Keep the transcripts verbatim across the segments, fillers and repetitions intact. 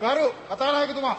ගරු කතානායකතුමා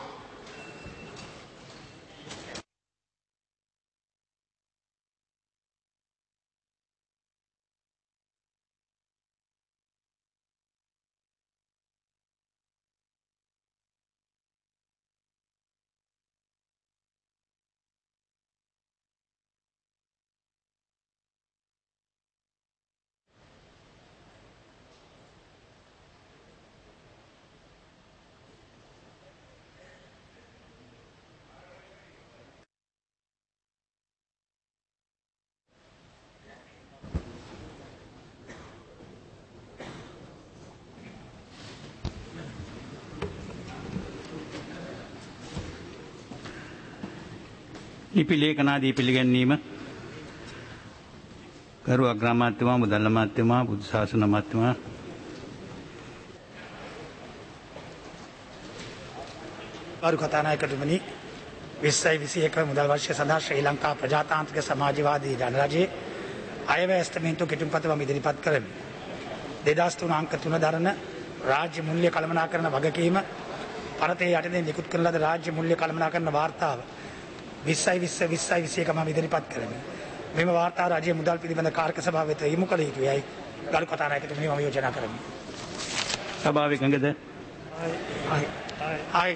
ලිපි ලේඛනාදී පිළිගැන්වීම ගරු අග්‍රාමාත්‍යතුමා මුදල් අමාත්‍යතුමා බුදු ශාසන අමාත්‍යතුමා ගරු කතානායකතුමනි විස්සයි විසියක මුදල් වර්ෂය සඳහා ශ්‍රී ලංකා ප්‍රජාතාන්ත්‍රික සමාජවාදී ජනරජයේ අයවැය ඇස්තමේන්තුව කෙටුම්පත මම ඉදිරිපත් කරමි. දෙදහස් තුන අංක තුන දරන රාජ්‍ය මූල්‍ය කළමනාකරණ වගකීම පනතේ යටතේ නිකුත් කරන ලද රාජ්‍ය මූල්‍ය කළමනාකරණ වාර්තාව විස්සයි විස්ස විස්සයි විසියක මම ඉදිරිපත් කරමි. මෙම වාර්තාව රජයේ මුදල් පිළිබඳ කාර්ක සභාව වෙත යොමු කළ යුතුයයි ගරු කතානායකතුමනි මම යෝජනා කරමි. සභාව එකඟද? ආයි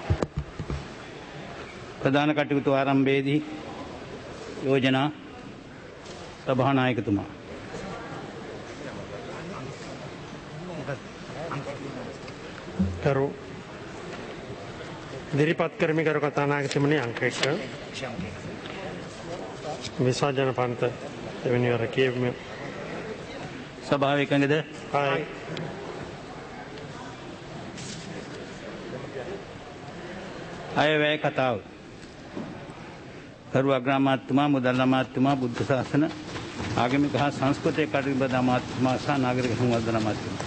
ප්‍රධාන කටයුතු ආරම්භයේදී යෝජනා සභානායකතුමා කරු ඉදිරිපත් කරමි කරු කතානායකතුමනි අංක එක විසර්ජන පන්ත එවැනි වර කියවීම සභාව එකඟද? ආයි අයවැය කතාව ගරු අග්‍රාමාත්‍යතුමා මුදල් අමාත්‍යතුමා බුද්ධ ශාසන ආගමික හා සංස්කෘතික කටයුතු අමාත්‍යතුමා සහ නාගරික සංවර්ධන අමාත්‍යතුමා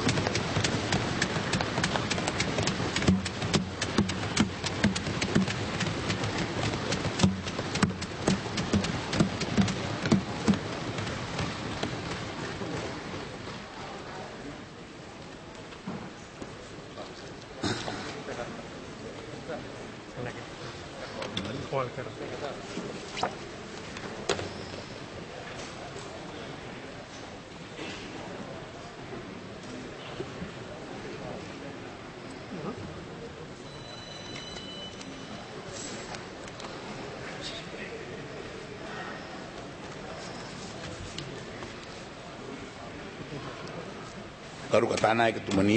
ගරු කතානායකතුමනි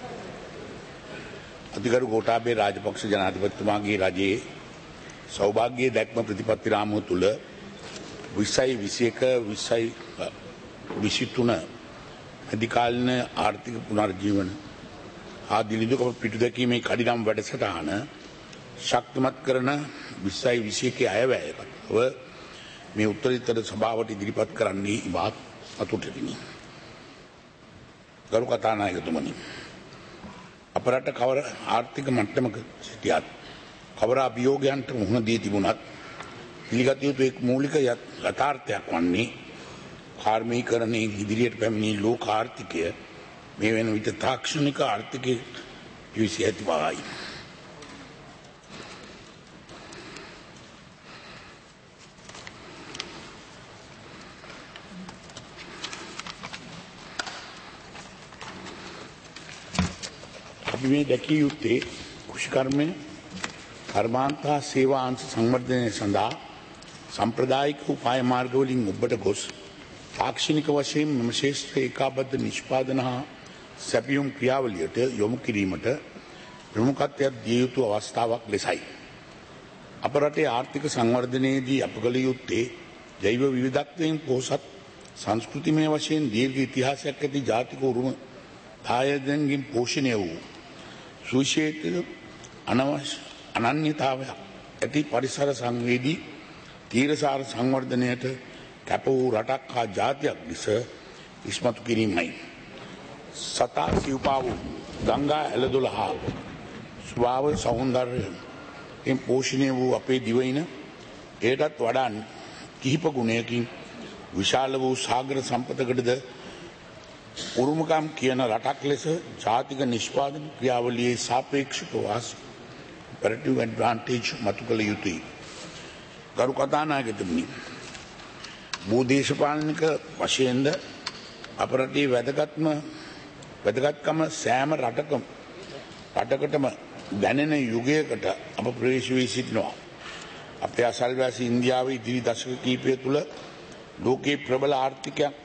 අතිගරු ගෝඨාභය රාජපක්ෂ ජනාධිපතිතුමාගේ රජයේ සෞභාග්‍ය දැක්ම ප්‍රතිපත්ති රාමුව තුළ විස්සයි විසියක විස්සයි විසිතුන අධිකාලීන ආර්ථික පුනර්ජීවන හා දිලිඳුකම පිටු දැකීමේ කඩිනම් වැඩසටහන ශක්තිමත් කරන විස්සයි විසියකේ අයවැයව මේ උත්තරීතර සභාවට ඉදිරිපත් කරන්නේ ඉවත් අතුටෙමිනි. ගරු කතානායකතුමනි අප රට කවර ආර්ථික මට්ටමක සිටියත් කවර අභියෝගයන්ට මුහුණ දී තිබුණත් පිළිගත යුතු එක් මූලික යථාර්ථයක් වන්නේ කාර්මීකරණයේ ඉදිරියට පැමිණි ලෝක ආර්ථිකය මේ වෙන විට තාක්ෂණික ආර්ථිකයේ පිවිසී ඇති බවයි. අපි මේ දැකිය යුත්තේ කෘෂිකර්මය කර්මාන්ත හා සේවා අංශ සංවර්ධනය සඳහා සම්ප්‍රදායික උපාය මාර්ගවලින් ඔබට ගොස් තාක්ෂණික වශයෙන් මෙම ශේෂ්ත්‍රයේ ඒකාබද්ධ නිෂ්පාදන හා සැපයුම් ක්‍රියාවලියට යොමු කිරීමට ප්‍රමුඛත්වයක් දිය යුතු අවස්ථාවක් ලෙසයි. අප රටේ ආර්ථික සංවර්ධනයේදී අප කළ යුත්තේ ජෛව විවිධත්වයෙන් පොහොසත් සංස්කෘතිමය වශයෙන් දීර්ඝ ඉතිහාසයක් ඇති ජාතික උරුම දායකයන්ගෙන් පෝෂණය වූ සුවිශේෂිත අනවශ්‍ය අනන්‍යතාවයක් ඇති පරිසර සංවේදී තීරසාර සංවර්ධනයට කැප වූ රටක් හා ජාතියක් ලෙස ඉස්මතු කිරීමයි. සතා සිව්පා වූ ගංගා ඇලදොල හා ස්වභාව සෞන්දර්යයෙන් පෝෂණය වූ අපේ දිවයින එයටත් වඩා කිහිප ගුණයකින් විශාල වූ සාගර සම්පතකටද උරුමකම් කියන රටක් ලෙස ජාතික නිෂ්පාදන ක්‍රියාවලියේ සාපේක්ෂක වාසි comparative advantage මතු කළ යුතුයි. ගරු කතානායකතුමනි, භූදේශපාලනික වශයෙන්ද අප රටේ වැදගත්ම වැදගත්කම සෑම රටකම රටකටම දැනෙන යුගයකට අප ප්‍රවේශ වී සිටිනවා. අපේ අසල්වැසි ඉන්දියාවේ ඉදිරි දශක කිහිපය තුළ ලෝකයේ ප්‍රබල ආර්ථිකයක්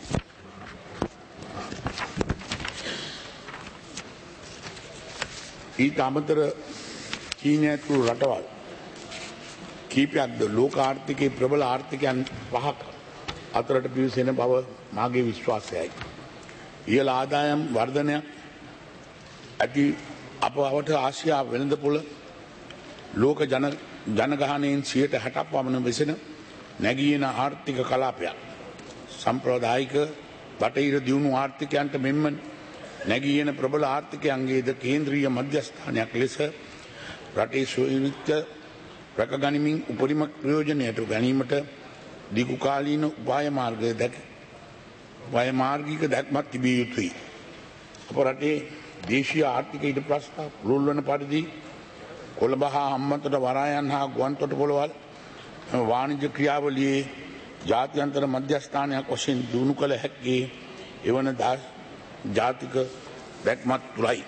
ඊට අමතර චීනය ඇතුළු රටවල් කීපයක්ද ලෝක ආර්ථිකයේ ප්‍රබල ආර්ථිකයන් පහක් අතරට පිවිසෙන බව මාගේ විශ්වාසයයි. ඉහළ ආදායම් වර්ධනයක් ඇති අප අවට ආසියා වෙළඳපොළ ලෝක ජන ජනගහනයෙන් සියයට හැටක් පමණ වෙසෙන නැගීන ආර්ථික කලාපයක්. සම්ප්‍රදායික බටහිර දියුණු ආර්ථිකයන්ට මෙන්ම නැගීන ප්‍රබල ආර්ථිකයන්ගේද කේන්ද්‍රීය මධ්‍යස්ථානයක් ලෙස රටේ ස්වෛරීත්‍ය රැකගනිමින් උපරිම ප්‍රයෝජනයට ගැනීමට දීර්ඝකාලීන උපාය මාර්ග දැක උපාය මාර්ගික දැක්මක් තිබිය යුතුයි. අප රටේ දේශීය ආර්ථික ඊට ප්‍රස්තාව පුළුල් වන පරිදි කොළඹ හා හම්බන්තොට වරායන් හා ගුවන්තොටුපළවල් වාණිජ්‍ය ක්‍රියාවලියේ ජාත්‍යන්තර මධ්‍යස්ථානයක් වශයෙන් දියුණු කළ හැක්කේ එවන ජාතික දැක්මත් තුළයි.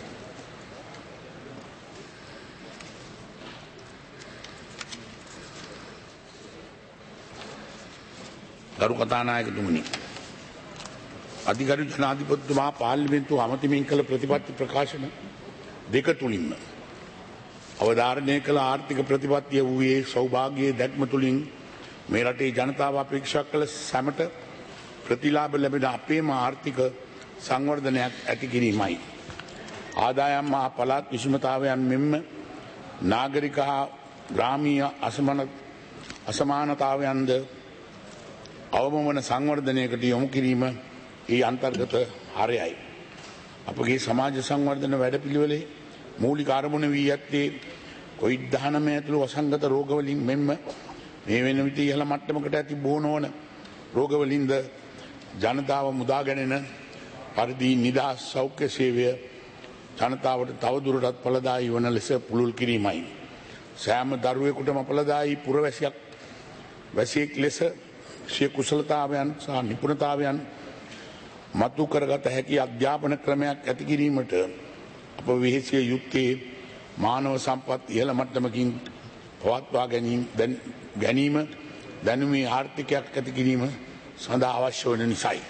ගරු කතානායකතුමනි, අධිකරු ජනාධිපතිතුමා පාර්ලිමේන්තුව අමතමින් කළ ප්‍රතිපත්ති ප්‍රකාශන දෙක තුලින්ම අවධාරණය කළ ආර්ථික ප්‍රතිපත්තිය වූයේ සෞභාග්‍යයේ දැක්ම තුලින් මේ රටේ ජනතාව අපේක්ෂා කළ සැමට ප්‍රතිලාභ ලැබෙන අපේම ආර්ථික සංවර්ධනයක් ඇති කිරීමයි. ආදායම් හා පළාත් විෂමතාවයන් මෙන්ම නාගරික හා ග්‍රාමීය අසමාන අසමානතාවයන්ද අවම වන සංවර්ධනයකට යොමු කිරීම ඒ අන්තර්ගත හරයයි. අපගේ සමාජ සංවර්ධන වැඩපිළිවෙලේ මූලික අරමුණ වී ඇත්තේ කොවිඩ් දහනවය ඇතුළු වසංගත රෝගවලින් මෙන්ම මේ වෙන විට ඉහළ මට්ටමකට ඇති බෝ නොවන රෝගවලින්ද ජනතාව මුදා ගැනෙන පරිදි නිදහස් සෞඛ්‍ය සේවය ජනතාවට තවදුරටත් ඵලදායී වන ලෙස පුළුල් කිරීමයි. සෑම දරුවෙකුටම ඵලදායී පුරවැසියක් වැසියෙක් ලෙස සිය කුසලතාවයන් සහ නිපුණතාවයන් මතු කරගත හැකි අධ්‍යාපන ක්‍රමයක් ඇති කිරීමට අප වෙහෙසිය යුත්තේ මානව සම්පත් ඉහළ මට්ටමකින් පවත්වා ගැනීම ගැනීම දැනුමේ ආර්ථිකයක් ඇති කිරීම සඳහා අවශ්‍ය වන නිසායි.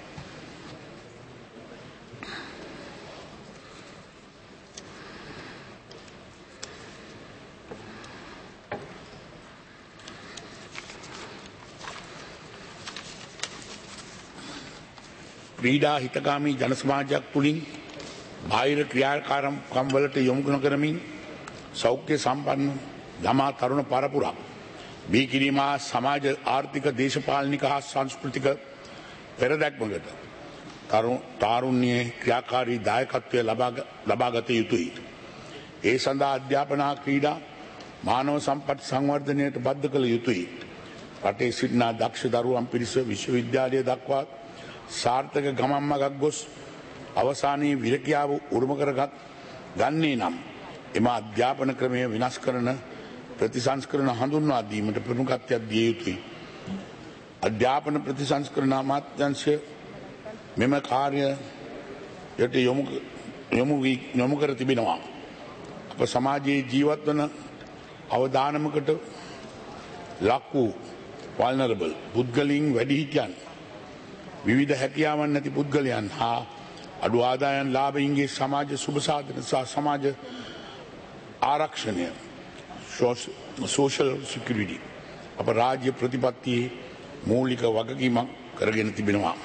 ක්‍රීඩා හිතකාමී ජන සමාජයක් තුළින් බාහිර ක්‍රියාකාරකම් වලට යොමු කරමින් සෞඛ්‍ය සම්පන්න ළමා තරුණ පරපුරක් බිහි කිරීම සමාජ ආර්ථික දේශපාලනික හා සංස්කෘතික පෙරදැක්මකට තාරුණ්‍යයේ ක්‍රියාකාරී දායකත්වය ලබාගත යුතුයි. ඒ සඳහා අධ්‍යාපන හා ක්‍රීඩා මානව සම්පත් සංවර්ධනයට බද්ධ කළ යුතුයි. රටේ සිටින දක්ෂ දරුවන් පිරිස විශ්වවිද්‍යාලය දක්වා සාර්ථක ගමන් මගක් ගොස් අවසානයේ විරකියාව උරුම කරගත් ගන්නේ නම් එම අධ්‍යාපන ක්‍රමය විනාශ කරන ප්‍රතිසංස්කරණ හඳුන්වා දීමට ප්‍රමුඛත්වයක් දිය යුතුයි. අධ්‍යාපන ප්‍රතිසංස්කරණ අමාත්‍යාංශය මෙම කාර්යයට යොමු යොමු යොමු කර තිබෙනවා. අප සමාජයේ ජීවත් වන අවදානමකට ලක් වූ වල්නරබල් පුද්ගලයන් වැඩිහිටියන් විවිධ හැකියාවන් නැති පුද්ගලයන් හා අඩු ආදායම් ලාභීන්ගේ සමාජ සුබ සාධන සහ සමාජ ආරක්ෂණය සෝෂල් සිකියුරිටි අප රාජ්‍ය ප්‍රතිපත්තියේ මූලික වගකීමක් කරගෙන තිබෙනවා.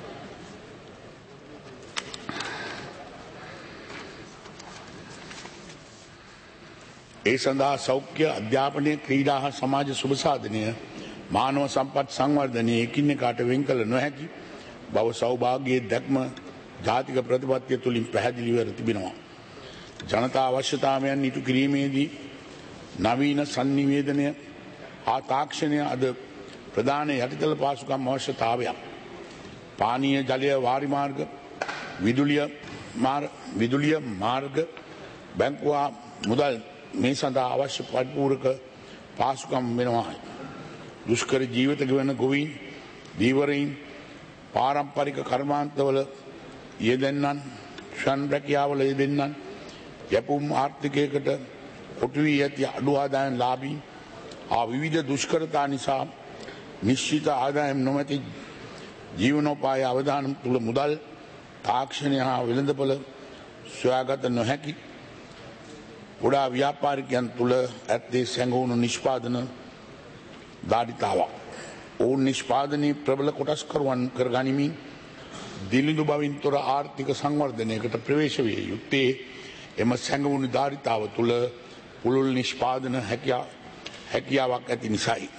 ඒ සඳහා සෞඛ්‍ය අධ්‍යාපනය ක්‍රීඩා හා සමාජ සුබ සාධනය මානව සම්පත් සංවර්ධනය එකින් එකාට වෙන් කළ නොහැකි බව සෞභාග්‍යයේ දැක්ම ජාතික ප්‍රතිපත්තිය තුළින් පැහැදිලිව තිබෙනවා. ජනතා අවශ්‍යතාවයන් ඉටු කිරීමේදී නවීන සංනිවේදනය හා තාක්ෂණය අද ප්‍රධාන යටිතල පාසුකම් අවශ්‍යතාවයක්. පානීය ජලය වාරි මාර්ග විදුලිය මාර්ග විදුලිය මාර්ග බැංකුවා මුදල් මේ සඳහා අවශ්‍ය පරිපූර්ණක පාසුකම් වෙනවා. දුෂ්කර ජීවිත ගෙවන ගොවීන් දීවරයින් පාරම්පරික කර්මාන්තවල යෙදෙන්නන් ශ්‍රම් රැකියාවල යෙදෙන්නන් යැපුම් ආර්ථිකයකට කොටු වී ඇති අඩු ආදායම් ලාභීන් ආ විවිධ දුෂ්කරතා නිසා නිශ්චිත ආදායම් නොමැති ජීවනෝපාය අවදානම් තුළ මුදල් තාක්ෂණය හා වෙළඳපොළ සොයාගත නොහැකි ගොඩා ව්‍යාපාරිකයන් තුළ ඇත්තේ සැඟවුණු නිෂ්පාදන ධාරිතාවක්. ඔවුන් නිෂ්පාදනයේ ප්‍රබල කොටස්කරුවන් කර ගනිමින් දිලිඳු බවින් තොර ආර්ථික සංවර්ධනයකට ප්‍රවේශ විය යුත්තේ එම සැඟවුණු ධාරිතාව තුළ පුළුල් නිෂ්පාදන හැකියාවක් ඇති නිසයි.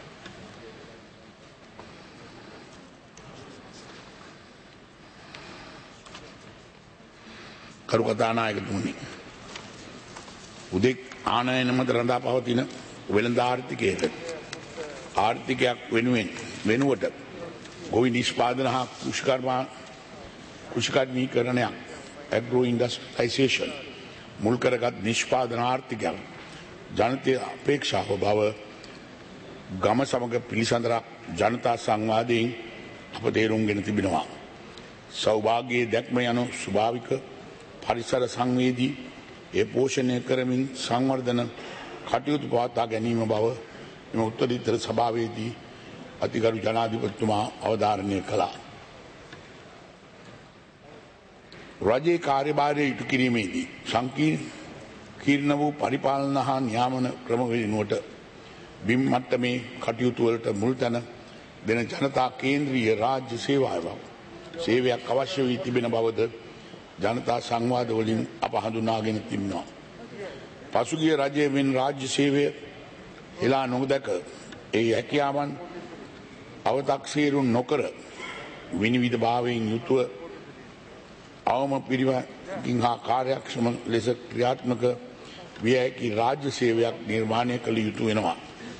කරු කතානායකතුමනි, උදෙක් ආනයන මත රඳා පවතින වෙළඳ ආර්ථිකයට ආර්ථිකයක් වෙනුවෙන් වෙනුවට ගොවි නිෂ්පාදන හා කෘෂිකර්මා කෘෂිකර්මීකරණයක් ඇග්‍රෝ ඉන්ඩස්ට්‍රියලයිසේෂන් මුල් කරගත් නිෂ්පාදන ආර්ථිකයක් ජනතය අපේක්ෂාව බව ගම සමග පිළිසඳරක් ජනතා සංවාදයෙන් අප තේරුම්ගෙන තිබෙනවා. සෞභාග්‍යයේ දැක්ම යනු ස්වභාවික පරිසර සංවේදී ඒ පෝෂණය කරමින් සංවර්ධන කටයුතු පවත්වා ගැනීම බව එම උත්තරීතර සභාවේදී අතිගරු ජනාධිපතිතුමා අවධාරණය කළා. රජයේ කාර්යභාරය ඉටු කිරීමේදී සංකීර්ණ වූ පරිපාලන හා නියාමන ක්‍රම වෙනුවට බිම් මට්ටමේ කටයුතු වලට මුල් තැන දෙන ජනතා කේන්ද්‍රීය රාජ්‍ය සේවාවක් සේවයක් අවශ්‍ය වී තිබෙන බවද ජනතා සංවාද වලින් අප හඳුනාගෙන තිබෙනවා. පසුගිය රජයේ මෙන් රාජ්‍ය සේවය එලා නොදැක ඒ හැකියාවන් අව탁සීරු නොකර විනිවිද භාවයෙන් යුතුව අවම පිරිවැකින් හා කාර්යක්ෂම ලෙස ක්‍රියාත්මක විය හැකි රාජ්‍ය සේවයක් නිර්මාණය කළ යුතු වෙනවා.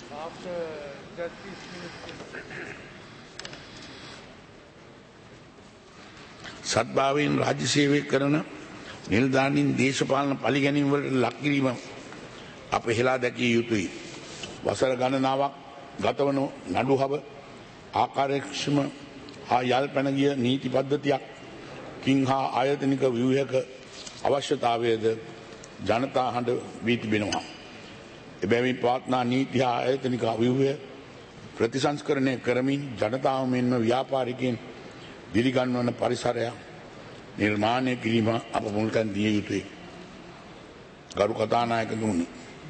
සත්භාවයෙන් රාජ්‍ය සේවය කරන නිලධාරීන් දේශපාලන පරිගැනීම් වලට ලක් කිරීම අප හෙලා දැකිය යුතුයි. වසර ගණනාවක් ගතවන නඩුහබ ආකාරයක්ෂම හා යල් පැන ගිය නීති පද්ධතියක් කින් හා ආයතනික ව්‍යුහක අවශ්‍යතාවයද ජනතා හඬ වී තිබෙනවා. එබැවින් පවත්නා නීති හා ආයතනික ව්‍යුහය ප්‍රතිසංස්කරණය කරමින් ජනතාව මෙන්ම ව්‍යාපාරිකයන් දිරිගන්වන පරිසරයක් නිර්මාණය කිරීම අප මුල්තැන් දිය යුතුයි. ගරු කතානායකතුමනි,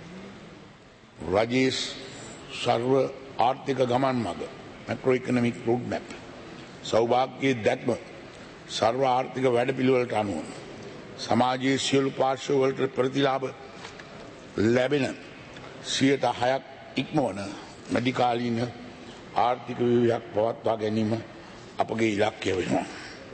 රජයේ සර්ව ආර්ථික ගමන් මඟ මැක්‍රෝ ඉකොනොමික් රූට් මැප් සෞභාග්‍යයේ දැක්ම සර්ව ආර්ථික වැඩපිළිවෙලට අනුව සමාජයේ සියලු පාර්ශ්වවලට ප්‍රතිලාභ ලැබෙන සියයට හයක් ඉක්මවන මැදිකාලීන ආර්ථික ව්‍යුහයක් පවත්වා ගැනීම අපගේ ඉලක්කය වෙනවා.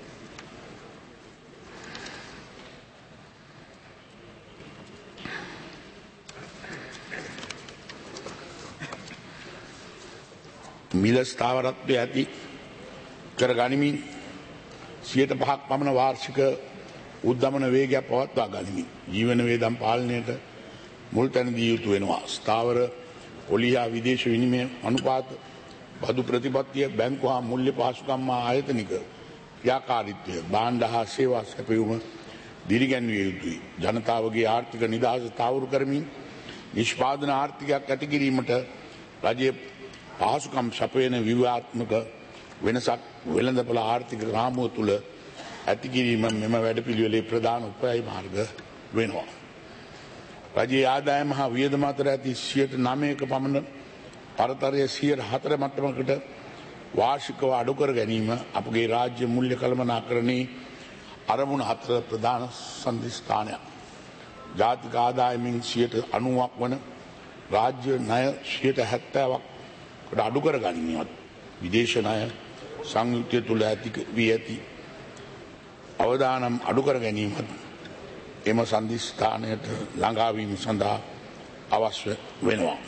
මිල ස්ථාවරත්වය ඇති කර ගනිමින් සියයට පහක් පමණ වාර්ෂික උද්දමන වේගයක් පවත්වා ගනිමින් ජීවන වේදම් පාලනයට මුල් තැන දිය යුතු වෙනවා. ස්ථාවර පොලියා විදේශ විනිමය අනුපාත බදු ප්‍රතිපත්තිය බැංකු හා මුල්‍ය පහසුකම් හා ආයතනික ක්‍රියාකාරීත්වය භාණ්ඩ හා සේවා සැපයුම දිරිගැන්විය යුතුයි. ජනතාවගේ ආර්ථික නිදහස තහවුරු කරමින් නිෂ්පාදන ආර්ථිකයක් ඇති කිරීමට රජයේ පහසුකම් සපයන ව්‍යුහාත්මක වෙනසක් වෙළඳපොළ ආර්ථික රාමුව තුළ ඇති කිරීම මෙම වැඩපිළිවෙලේ ප්‍රධාන උපාය මාර්ග වෙනවා. රජයේ ආදායම හා වියදම අතර ඇති සියයට නවයක පමණ පරතරය සියයට හතර මට්ටමකට වාර්ෂිකව අඩු කර ගැනීම අපගේ රාජ්‍ය මූල්‍ය කළමනාකරණයේ අරමුණ හතර ප්‍රධාන සන්ධිස්ථානයක්. ජාතික ආදායමින් සියයට අනූවක් වන රාජ්‍ය ණය සියයට හැත්තෑවක් කට අඩු කර ගැනීමත් විදේශ ණය සංයුක්තය තුළ ඇති වී ඇති අවදානම් අඩු කර ගැනීමත් එම සන්ධිස්ථානයට ළඟාවීම සඳහා අවශ්‍ය වෙනවා.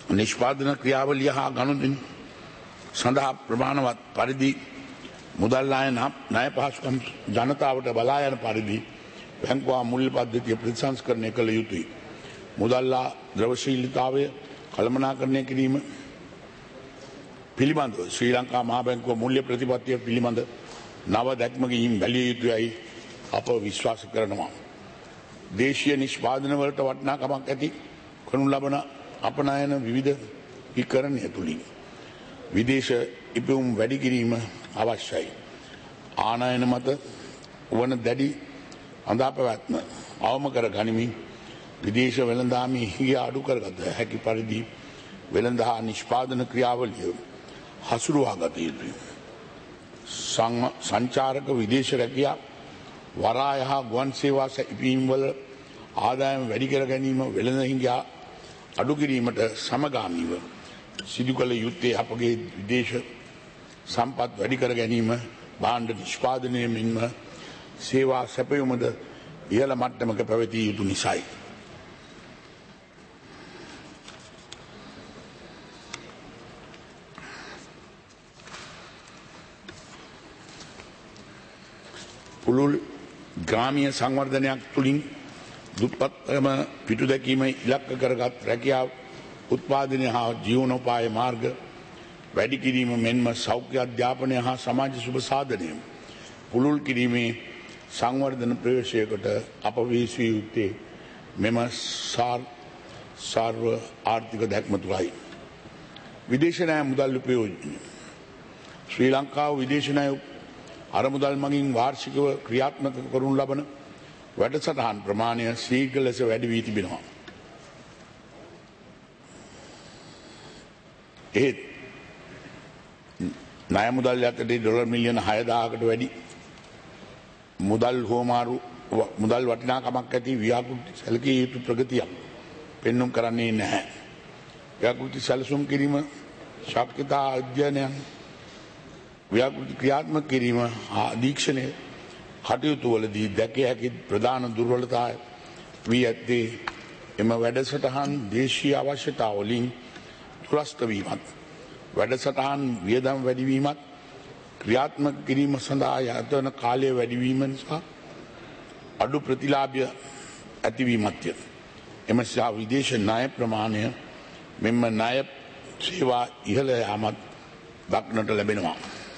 නිෂ්පාදන ක්‍රියාවලිය හා ගනුදෙනු සඳහා ප්‍රමාණවත් පරිදි මුදල් ආයන ණය පහසුකම් ජනතාවට බලා යන පරිදි බැංකුවා මුල්‍ය පද්ධතිය ප්‍රතිසංස්කරණය කළ යුතුයි. මුදල්ලා ද්‍රවශීලීතාවය කළමනාකරණය කිරීම පිළිබඳව ශ්‍රී ලංකා මහා බැංකුව මුල්‍ය ප්‍රතිපත්තිය පිළිබඳ නව දැක්මකින් බැලිය යුතුයයි අප විශ්වාස කරනවා. දේශීය නිෂ්පාදන වලට වටිනාකමක් ඇති කරනු ලබන අපනයන විවිධ විකරණය තුලින් විදේශ ඉපයුම් වැඩි කිරීම අවශ්‍යයි. ආනයන මත වන දැඩි අඳාපැවැත්ම අවම කර ගනිමින් විදේශ වෙළඳාමේ හිග අඩු කරගත හැකි පරිදි වෙළඳ හා නිෂ්පාදන ක්‍රියාවලිය හසුරුවා ගත යුතුයි. සංචාරක විදේශ රැකියා වරාය හා ගුවන් සේවා සැපීම් වල ආදායම වැඩි කර ගැනීම වෙළඳ හිඟා අඩු කිරීමට සමගාමීව සිදු කළ යුත්තේ අපගේ විදේශ සම්පත් වැඩි කර ගැනීම භාණ්ඩ නිෂ්පාදනය මෙන්ම සේවා සැපයුමද ඉහළ මට්ටමක පැවතිය යුතු නිසායි. පුළුල් ග්‍රාමීය සංවර්ධනයක් තුළින් දුප්පත්කම පිටු දැකීම ඉලක්ක කරගත් රැකියාව උත්පාදනය හා ජීවනෝපාය මාර්ග වැඩි කිරීම මෙන්ම සෞඛ්‍ය අධ්‍යාපනය හා සමාජ සුබ සාධනය පුළුල් කිරීමේ සංවර්ධන ප්‍රවේශයකට අප විශ්ව යුත්තේ මෙම සාර්ව ආර්ථික දැක්ම තුළයි. විදේශ ණය මුදල් උපයෝජනය ශ්‍රී ලංකාව විදේශ ණය අරමුදල් මගින් වාර්ෂිකව ක්‍රියාත්මක කරනු ලබන වැඩසටහන් ප්‍රමාණය ශීඝ්‍ර ලෙස වැඩි වී තිබෙනවා. ඒත් ණය මුදල් යටතේ ඩොලර් මිලියන හයදාහකට වැඩි මුදල් හෝමාරු මුදල් වටිනාකමක් ඇති ව්‍යාපෘති සැලකිය යුතු ප්‍රගතියක් පෙන්눔 කරන්නේ නැහැ. ව්‍යාපෘති සැලසුම් කිරීම ශක්තිතා අධ්‍යයනයන් ව්‍යාපෘති ක්‍රියාත්මක කිරීම අධීක්ෂණය කටයුතු වලදී දැකිය හැකි ප්‍රධාන දුර්වලතාවය වී ඇත්තේ එම වැඩසටහන් දේශීය අවශ්‍යතා වලින් තුරස්ත වීමත් වැඩසටහන් වියදම් වැඩිවීමත් ක්‍රියාත්මක කිරීම සඳහා යොදවන කාලය වැඩිවීම නිසා අඩු ප්‍රතිලාභය ඇතිවීමත්ය. එම නිසා විදේශ ණය ප්‍රමාණය මෙම ණය සේවා ඉහළ යාමත් දක්නට ලැබෙනවා.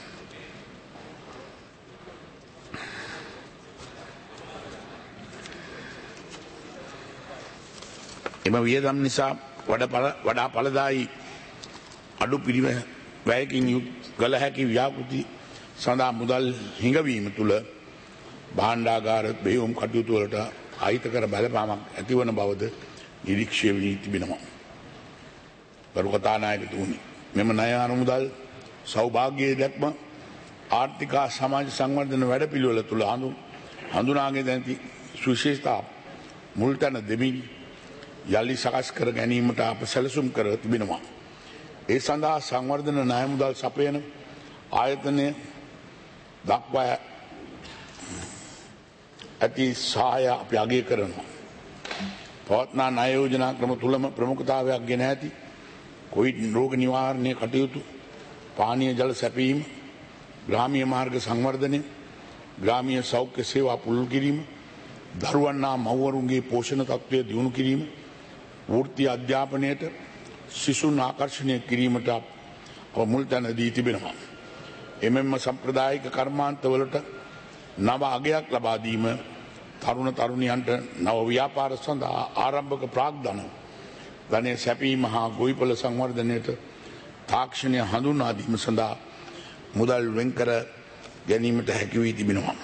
එම වියදම් නිසා වඩා ඵලදායී අඩු පිරිව වැයකින් යුත් කළ හැකි ව්‍යාපෘති සඳහා මුදල් හිඟවීම තුළ භාණ්ඩාගාර බෙහෙවුම් කටයුතු වලට අහිතකර බලපෑමක් ඇතිවන බවද නිරීක්ෂණය වී තිබෙනවා. ගරු කතානායකතුමනි, මෙම ණය අරමුදල් සෞභාග්‍යයේ දැක්ම ආර්ථික සමාජ සංවර්ධන වැඩපිළිවෙල තුළ හඳුනාගෙන ඇති සුවිශේෂතා මුල්තැන දෙමින් යලි සකස් කර ගැනීමට අප සැලසුම් කර තිබෙනවා. ඒ සඳහා සංවර්ධන ණය මුදල් සපයන ආයතනය දක්වා ඇති සහාය අපි අගය කරනවා. පවත්නා ණය යෝජනා ක්‍රම තුලම ප්‍රමුඛතාවයක් ගෙන ඇති කොවිඩ් රෝග නිවාරණය කටයුතු, පානීය ජල සැපයීම, ග්‍රාමීය මාර්ග සංවර්ධනය, ග්‍රාමීය සෞඛ්‍ය සේවා පුළුල් කිරීම, දරුවන් හා මව්වරුන්ගේ පෝෂණ තත්ත්වය දියුණු කිරීම, වෘත්තීය අධ්‍යාපනයට සිසුන් ආකර්ෂණය කිරීමට අප මුල් තැන දී තිබෙනවා. එමෙන්ම සම්ප්‍රදායික කර්මාන්තවලට නව අගයක් ලබා දීම, තරුණ තරුණියන්ට නව ව්‍යාපාර සඳහා ආරම්භක ප්‍රාග්ධන ධනය සැපීම හා ගොවිපළ සංවර්ධනයට තාක්ෂණය හඳුන්වා දීම සඳහා මුදල් වෙන් කර ගැනීමට හැකි වී තිබෙනවා.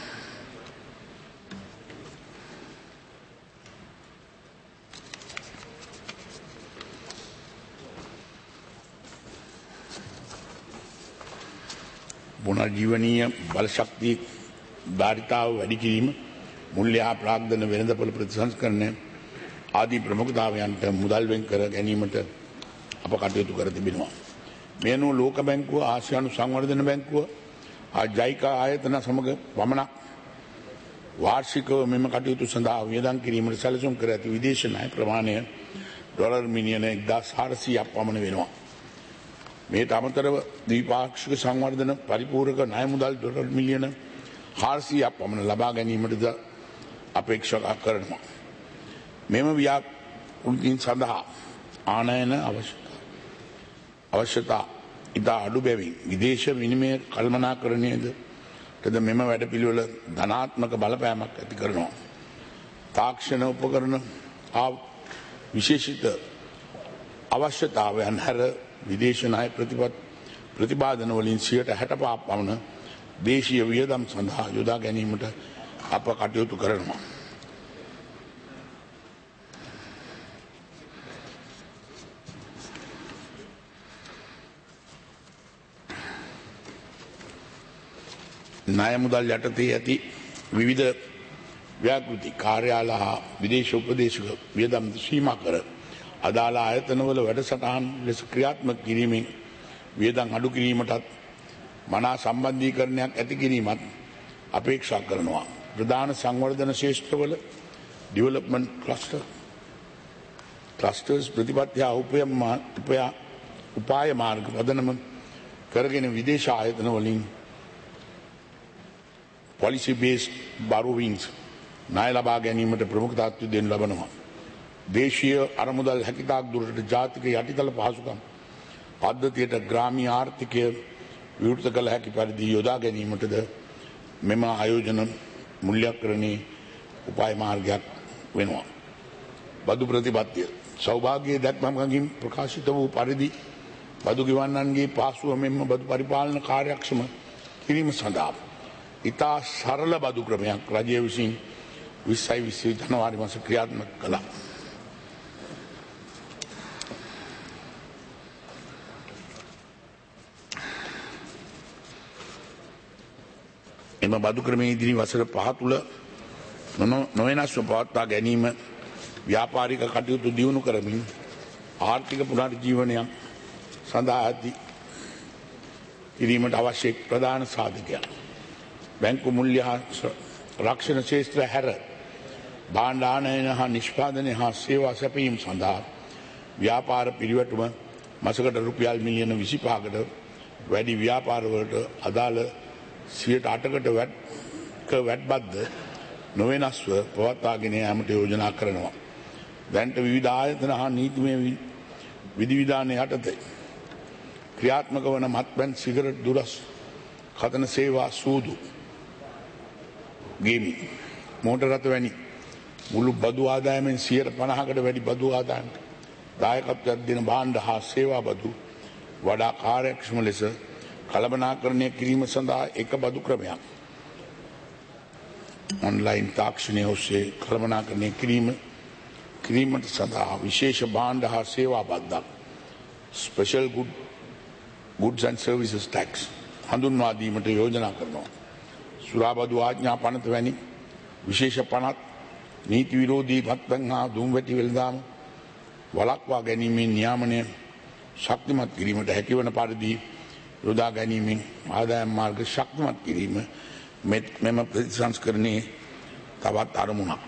පුනර්ජීවනීය බලශක්ති ධාරිතාව වැඩි කිරීම, මුල්‍ය හා ප්‍රාග්ධන වෙළඳපොළ ප්‍රතිසංස්කරණය ආදී ප්‍රමුඛතාවයන්ට මුදල් වෙන් කර ගැනීමට අප කටයුතු කර තිබෙනවා. මේ අනුව ලෝක බැංකුව, ආසියානු සංවර්ධන බැංකුව හා ජයිකා ආයතන සමග පමණක් වාර්ෂිකව මෙම කටයුතු සඳහා වියදම් කිරීමට සැලසුම් කර ඇති විදේශ ණය ප්‍රමාණය ඩොලර් මිලියන එක්දාස් හාරසීයක් පමණ වෙනවා. මේට අමතරව ද්විපාක්ෂික සංවර්ධන පරිපූර්ණක ණය මුදල් ඩොලර් මිලියන හාරසීයක් පමණ ලබා ගැනීමටද අපේක්ෂා කරනවා. මෙම ව්‍යාපෘතීන් සඳහා ආනයන අවශ්‍යතා අවශ්‍යතා ඉතා අඩු බැවින් විදේශ විනිමය කළමනාකරණයද තද මෙම වැඩපිළිවෙල ධනාත්මක බලපෑමක් ඇති කරනවා. තාක්ෂණ උපකරණ ආ විශේෂිත අවශ්‍යතාවයන් හැර විදේශ ණය ප්‍රතිපත් ප්‍රතිපාදන වලින් සියයට හැටපහක් පමණ දේශීය වියදම් සඳහා යොදා ගැනීමට අප කටයුතු කරනවා. ණය මුදල් යටතේ ඇති විවිධ ව්‍යාපෘති කාර්යාල හා විදේශ උපදේශක වියදම් සීමා කර අදාළ ආයතනවල වැඩසටහන් ලෙස ක්‍රියාත්මක කිරීමෙන් වියදම් අඩු කිරීමටත් මනා සම්බන්ධීකරණයක් ඇති කිරීමත් අපේක්ෂා කරනවා. ප්‍රධාන සංවර්ධන ශේෂ්ත්‍රවල ඩෙවලොප්මන්ට් ක්ලස්ටර් ක්ලස්ටර්ස් ප්‍රතිපත්ති හා උපයා උපාය මාර්ග පදනම කරගෙන විදේශ ආයතන වලින් policy based borrowings ණය ලබා ගැනීමට ප්‍රමුඛතාවය දෙනු ලබනවා. දේශීය අරමුදල් හැකිතාක් දුරට ජාතික යටිතල පහසුකම් පද්ධතියට ග්‍රාමීය ආර්ථිකය විවෘත කළ හැකි පරිදි යොදා ගැනීමටද මෙම ආයෝජන මුල්‍යකරණයේ උපාය මාර්ගයක් වෙනවා. බදු ප්‍රතිපත්තිය සෞභාග්‍ය දැක්මකින් ප්‍රකාශිත වූ පරිදි බදු ගෙවන්නන්ගේ පහසුව මෙන්ම බදු පරිපාලන කාර්යක්ෂම කිරීම සඳහා ඉතා සරල බදු ක්‍රමයක් රජය විසින් විස්සයි විස්සී ජනවාරි මාස ක්‍රියාත්මක කළා. එම බදු ක්‍රමයේ ඉදිරි වසර පහ තුළ නොවෙනස්ව පවත්වා ගැනීම ව්‍යාපාරික කටයුතු දියුණු කරමින් ආර්ථික පුනරුජීවනයක් සඳහා ඇති කිරීමට අවශ්‍ය ප්‍රධාන සාධකයක්. බැංකු මුල්‍ය හා රක්ෂණ ක්ෂේත්‍ර හැර භාණ්ඩ ආනයන හා නිෂ්පාදනය හා සේවා සැපයීම සඳහා ව්‍යාපාර පිරිවැටුම මසකට රුපියල් මිලියන විසිපහකට වැඩි ව්‍යාපාරවලට අදාළ සියයට අටකට වැඩක වැඩබද්ද නොවෙනස්ව පවත්වාගෙන යාමට යෝජනා කරනවා. දැන්ට විවිධ ආයතන හා නීතිමය විධිවිධාන යටතේ ක්‍රියාත්මක වන මත්පැන් සිගරට් දුරස් කතන සේවා සූදු ගේමි මෝටර් රථ වැනි මුළු බදු ආදායමෙන් සියයට පනහකට වැඩි බදු ආදායමට දායකත්වයක් දෙන භාණ්ඩ හා සේවා බදු වඩා කාර්යක්ෂම ලෙස කළමනාකරණය කිරීම සඳහා එක බදු ක්‍රමයක් ඔන්ලයින් තාක්ෂණය ඔස්සේ කළමනාකරණය කිරීම කිරීමට සඳහා විශේෂ භාණ්ඩ හා සේවා බද්දක් special good goods and services tax හඳුන්වා දීමට යෝජනා කරනවා. සුරාබදු ආඥා පනත වැනි විශේෂ පනත් නීති විරෝධී මත්පැන් හා දුම්වැටි වෙළඳාම වළක්වා ගැනීමෙන් නියාමනය ශක්තිමත් කිරීමට හැකිවන පරිදි යොදා ගැනීමෙන් ආදායම් මාර්ග ශක්තිමත් කිරීම මෙම ප්‍රතිසංස්කරණයේ තවත් අරමුණක්.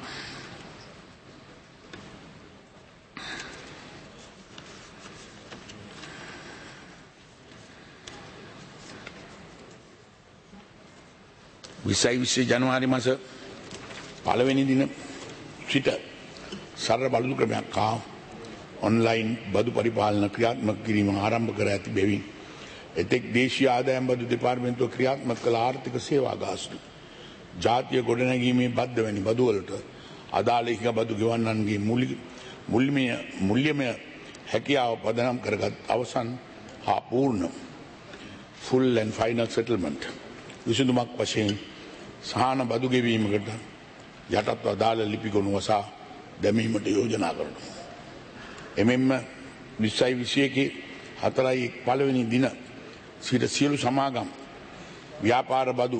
විසයි විස්සේ ජනවාරි මාස පළවෙනි දින සිට සරල බදු ක්‍රමයක් හා ඔන්ලයින් බදු පරිපාලන ක්‍රියාත්මක කිරීම ආරම්භ කර ඇති බැවින් එතෙක් දේශීය ආදායම් බදු දෙපාර්තමේන්තුව ක්‍රියාත්මක කළ ආර්ථික සේවා ගාස්තු ජාතිය ගොඩනැගීමේ බද්ධ වැනි බදු වලට අදාළ ඉහළ බදු ගෙවන්නන්ගේ මුල්‍යමය මුල්‍යමය හැකියාව පදනම් කරගත් අවසන් හා පූර්ණ full and final settlement විසඳුමක් වශයෙන් සහන බදු ගෙවීමකට යටත් අදාළ ලිපිගොනු වසා දැමීමට යෝජනා කරනවා. එමෙන්ම විස්සයි විසියකේ හතරයි පළවෙනි දින සිට සියලු සමාගම් ව්‍යාපාර බදු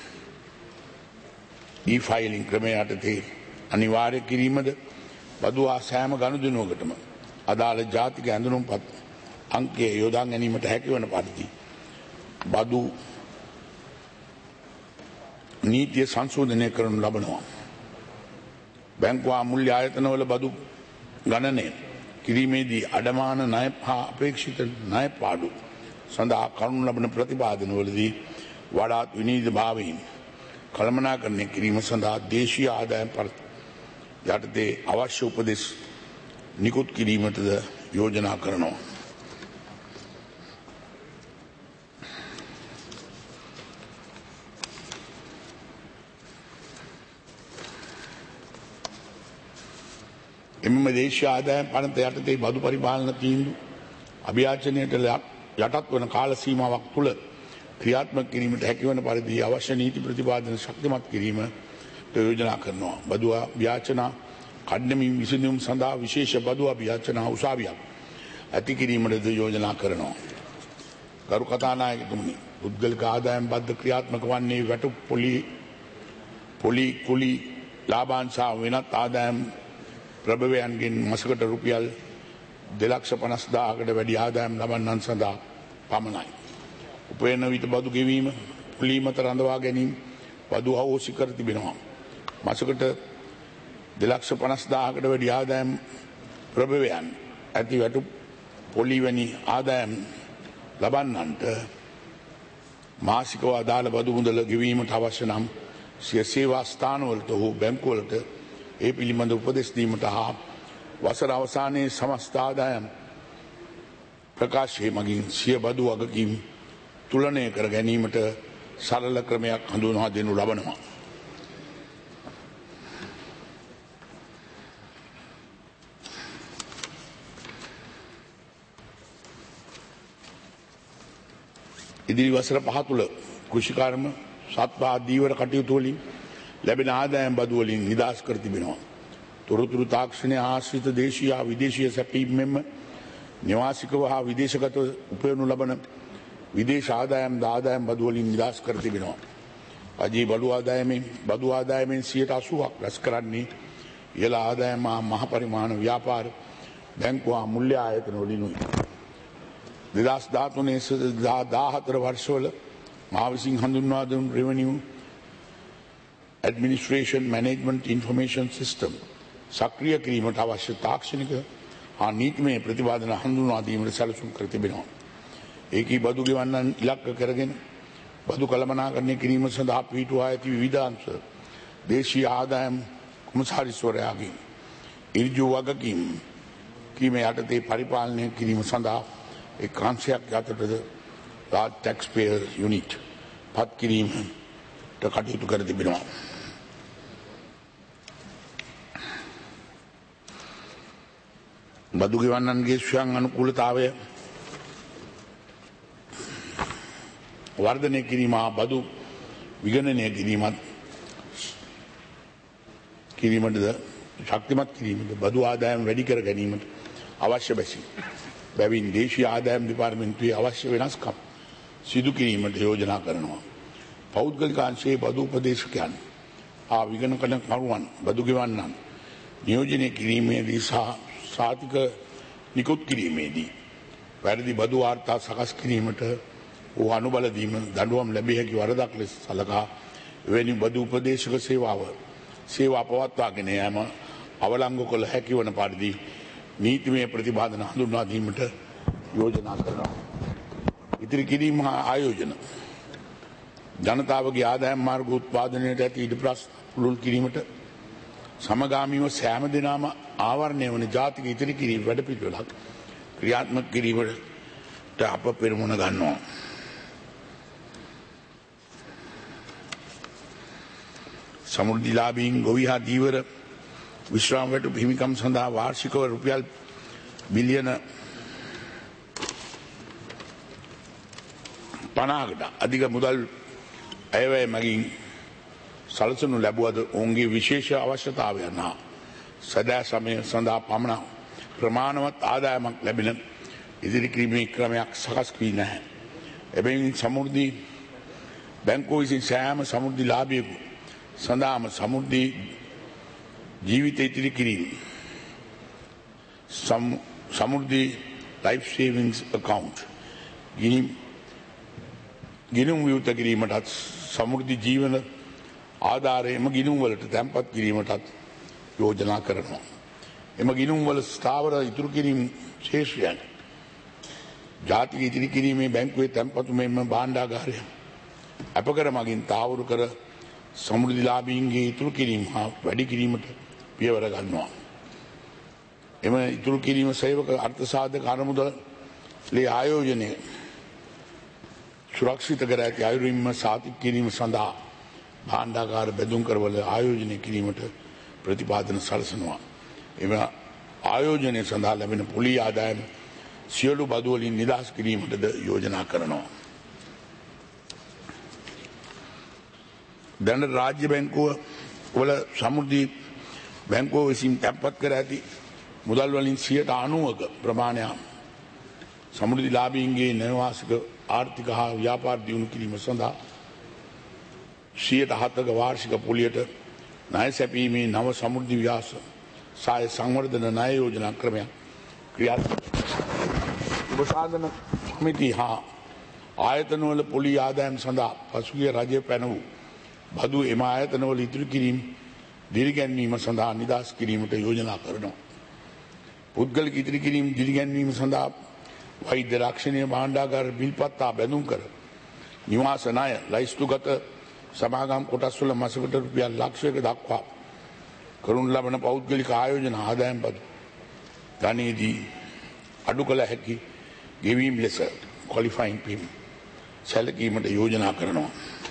e-filing ක්‍රමය යටතේ අනිවාර්ය කිරීමද බදු ආ සෑම ගනුදෙනුවකටම අදාළ ජාතික ඇඳුම්පත් අංකය යොදා ගැනීමට හැකිවන පරිදි බදු නීතිය සංශෝධනය කරනු ලබනවා. බැංකු මුල්‍ය ආයතනවල බදු ගණනය කිරීමේදී අඩමාන ණය හා අපේක්ෂිත ණය පාඩු සඳහා කරුණු ලබන ප්‍රතිපාදනවලදී වඩාත් විනීතභාවයෙන් කළමනාකරණය කිරීම සඳහා දේශීය ආදායම් පරත යටතේ අවශ්‍ය උපදෙස් නිකුත් කිරීමටද යෝජනා කරනවා. එමෙම දේශීය ආදායම් පනත යටතේ බදු පරිපාලන තීන්දුව අභියාචනයට යටත් වන කාල සීමාවක් තුළ ක්‍රියාත්මක කිරීමට හැකිවන පරිදි අවශ්‍ය නීති ප්‍රතිපාදන ශක්තිමත් කිරීමට යෝජනා කරනවා. බදු අභියාචනා කඩ්නමින් විසඳුම් සඳහා විශේෂ බදු අභියාචනා උසාවියක් ඇති කිරීමටද යෝජනා කරනවා. ගරු කතානායකතුමනි, පුද්ගලික ආදායම් බද්ධ ක්‍රියාත්මක වන්නේ වැටුප් පොලි පොලි කුලි ලාභාංශ වෙනත් ආදායම් ප්‍රභවයන්ගෙන් මසකට රුපියල් දෙලක්ෂ පනස් දාහකට වැඩි ආදායම් ලබන්නන් සඳහා පමණයි. උපයන විට බදු ගෙවීම පුලී මත රඳවා ගැනීම බදු අවෝසි කර තිබෙනවා. මසකට දෙලක්ෂ පනස් දාහකට වැඩි ආදායම් ප්‍රභවයන් ඇති වැටුප් පොලි වැනි ආදායම් ලබන්නන්ට මාසිකව අදාළ බදු මුදල ගෙවීමට අවශ්‍ය නම් සිය සේවා ස්ථානවලට හෝ බැංකුවලට ඒ පිළිබඳ උපදෙස් දීමට හා වසර අවසානයේ සමස්ත ආදායම් ප්‍රකාශය මගින් සිය බදු වගකීම් තුලනය කර ගැනීමට සරල ක්‍රමයක් හඳුන්වා දෙනු ලබනවා. ඉදිරි වසර පහ තුළ කෘෂිකර්ම සත්පා දීවර කටයුතු වලින් ලැබෙන ආදායම් බදු වලින් නිදහස් කර තිබෙනවා. තොරතුරු තාක්ෂණය ආශ්‍රිත දේශීය හා විදේශීය සැපීම් මෙන්ම නිවාසිකව හා විදේශගත උපයනු ලබන විදේශ ආදායම් ආදායම් බදු වලින් නිදහස් කර තිබෙනවා. අජී බඩු ආදායමෙන් බදු ආදායමෙන් සියයට අසූවක් රැස් කරන්නේ ඉහළ ආදායම් හා මහ පරිමාණ ව්‍යාපාර බැංකු හා මුල්‍ය ආයතන වලිනුයි. දෙදහස් දහතුනේ දාහතර වර්ෂවල මා විසින් හඳුන්වා දුන් revenue administration management information system සක්‍රිය කිරීමට අවශ්‍ය තාක්ෂණික හා නීතිමය ප්‍රතිපාදන හඳුන්වා දීමට සැලසුම් කර තිබෙනවා. ඒකී බදු ගෙවන්නන් ඉලක්ක කරගෙන බදු කළමනාකරණය කිරීම සඳහා පිහිටුවා ඇති විවිධ අංශ දේශීය ආදායම් කොමසාරිස්වරයාගේ ඉර්ජු වගකීම් කීම යටතේ පරිපාලනය කිරීම සඳහා එක් අංශයක් යටතද large taxpayer unit පත් කිරීමට කටයුතු කර තිබෙනවා. බදු ගෙවන්නන්ගේ ස්වයං අනුකූලතාවය වර්ධනය කිරීම බදු විගණනය කිරීමත් කිරීමටද ශක්තිමත් කිරීමට බදු ආදායම් වැඩි කර ගැනීමට අවශ්‍ය බැසි. බැවින් දේශීය ආදායම් දෙපාර්තමේන්තුවේ අවශ්‍ය වෙනස්කම් සිදු කිරීමට යෝජනා කරනවා. පෞද්ගලික අංශයේ බදු උපදේශකයන් ආ විගණන කරන කරුවන් බදු ගෙවන්නන් නියෝජනය කිරීමේදී සහ සාතික නිකුත් කිරීමේදී වැරදි බදු වාර්තා සකස් කිරීමට ඕ අනුබල දීම දඬුවම් ලැබිය හැකි වරදක් ලෙස සලකා එවැනි බදු උපදේශක සේවාව සේවා පවත්වාගෙන යාම අවලංගු කළ හැකි වන පරිදි නීතිමය ප්‍රතිපාදන හඳුන්වා දීමට යෝජනා කරනවා. ඉතිරි කිරීම හා ආයෝජන ජනතාවගේ ආදායම් මාර්ග උත්පාදනයට ඇති ඉඩ ප්‍රශ්න පුළුල් කිරීමට සමගාමීව සෑම දිනම ආවරණය වන ජාතික ඉතිරි කිරීම වැඩපිළිවෙලක් ක්‍රියාත්මක කිරීමට අප පෙරමුණ ගන්නවා. සමුද්‍රලාභීන් ගොවි හා දීවර විශ්‍රාම වැටුප් හිමිකම් සඳහා වාර්ෂිකව රුපියල් බිලියන පනහකට අධික මුදල් අයවැය මගින් සලසනු ලැබුවද ඔවුන්ගේ විශේෂ අවශ්‍යතාවයන් හා සදා සමය සඳහා පමණ ප්‍රමාණවත් ආදායමක් ලැබෙන ඉදිරි කිරීමේ ක්‍රමයක් සකස් වී නැහැ. එබැවින් සමෘද්ධි බැංකුව විසින් සෑම සමෘද්ධි ලාභියෙකු සඳහාම සමෘද්ධි ජීවිත ඉතිරි කිරීම සමෘද්ධි ලයිෆ් සේවිංස් account ගිණුම් විවෘත කිරීමටත් සමෘද්ධි ජීවන ආධාරයේම ගිණුම් වලට තැන්පත් කිරීමටත් යෝජනා කරනවා. එම ගිණුම් වල ස්ථාවර ඉතුරු කිරීම ශේෂ්ත්‍රයන් ජාතික ඉදිරි කිරීමේ බැංකුවේ තැන්පතු මෙන්ම භාණ්ඩාගාරය අපකර මගින් තාවුරු කර සමෘද්ධිලාභීන්ගේ ඉතුරු කිරීම හා වැඩි කිරීමට පියවර ගන්නවා. එම ඉතුරු කිරීම සේවක අර්ථ සාධක අරමුදලේ ආයෝජනය සුරක්ෂිත කර ඇති අයුරින්ම සාතික කිරීම සඳහා භාණ්ඩාගාර බැඳුම් කරවල ආයෝජනය කිරීමට ප්‍රතිපාදන සලසනවා. එම ආයෝජනය සඳහා ලැබෙන පොලී ආදායම සියලු බදු වලින් නිදහස් කිරීමටද යෝජනා කරනවා. දැනට රාජ්‍ය බැංකුව වල සමෘද්ධි බැංකුව විසින් තැන්පත් කර ඇති මුදල් වලින් සියයට අනූවක ප්‍රමාණයක් සමෘද්ධිලාභීන්ගේ නවවාර්ෂික ආර්ථික හා ව්‍යාපාර දියුණු කිරීම සඳහා සියයට හතක වාර්ෂික පොලියට ණය සැපීමේ නව සමෘද්ධි ව්‍යාස සාය සංවර්ධන ණය යෝජනා ක්‍රමයක් ක්‍රියාත්මක උපසාධන සමිති හා ආයතනවල පොලී ආදායම් සඳහා පසුගිය රජය පැන වූ බදු එම ආයතනවල ඉදිරි කිරීම දිරිගැන්වීම සඳහා නිදහස් කිරීමට යෝජනා කරනවා. පුද්ගලික ඉදිරි කිරීම දිරිගැන්වීම සඳහා වෛද්‍ය රක්ෂණීය භාණ්ඩාගාර බිල්පත්තා බැඳුම් කර නිවාස ණය ලයිස්තුගත සමාගම් කොටස් වල මාසකට රුපියල් ලක්ෂයක දක්වා කරුණු ලබන පෞද්ගලික ආයෝජන ආදායම් බදු ගණනේදී අඩු කළ හැකි ගෙවීම් ලෙස ක්වොලිෆයින් පේමන්ට් සැලකීමට යෝජනා කරනවා.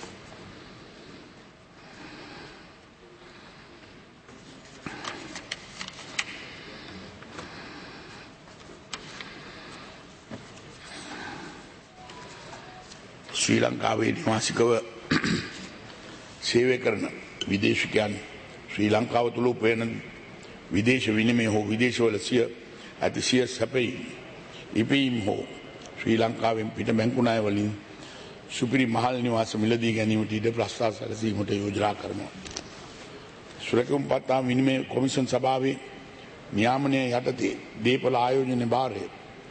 ශ්‍රී ලංකාවේ නිවාසිකව සේවය කරන විදේශිකයන් ශ්‍රී ලංකාව තුළ උපයන විදේශ විනිමය හෝ විදේශවල සිය ඇති සිය සැපයීම් ඉපීම් හෝ ශ්‍රී ලංකාවෙන් පිට බැංකු ණය වලින් සුපිරි මහල් නිවාස මිලදී ගැනීමට ඉඩ ප්‍රස්තාව සැලසීමට යෝජනා කරනවා. සුරැකීම් පත්තා විනිමය කොමිෂන් සභාවේ නියාමනය යටතේ දීපල ආයෝජන භාරය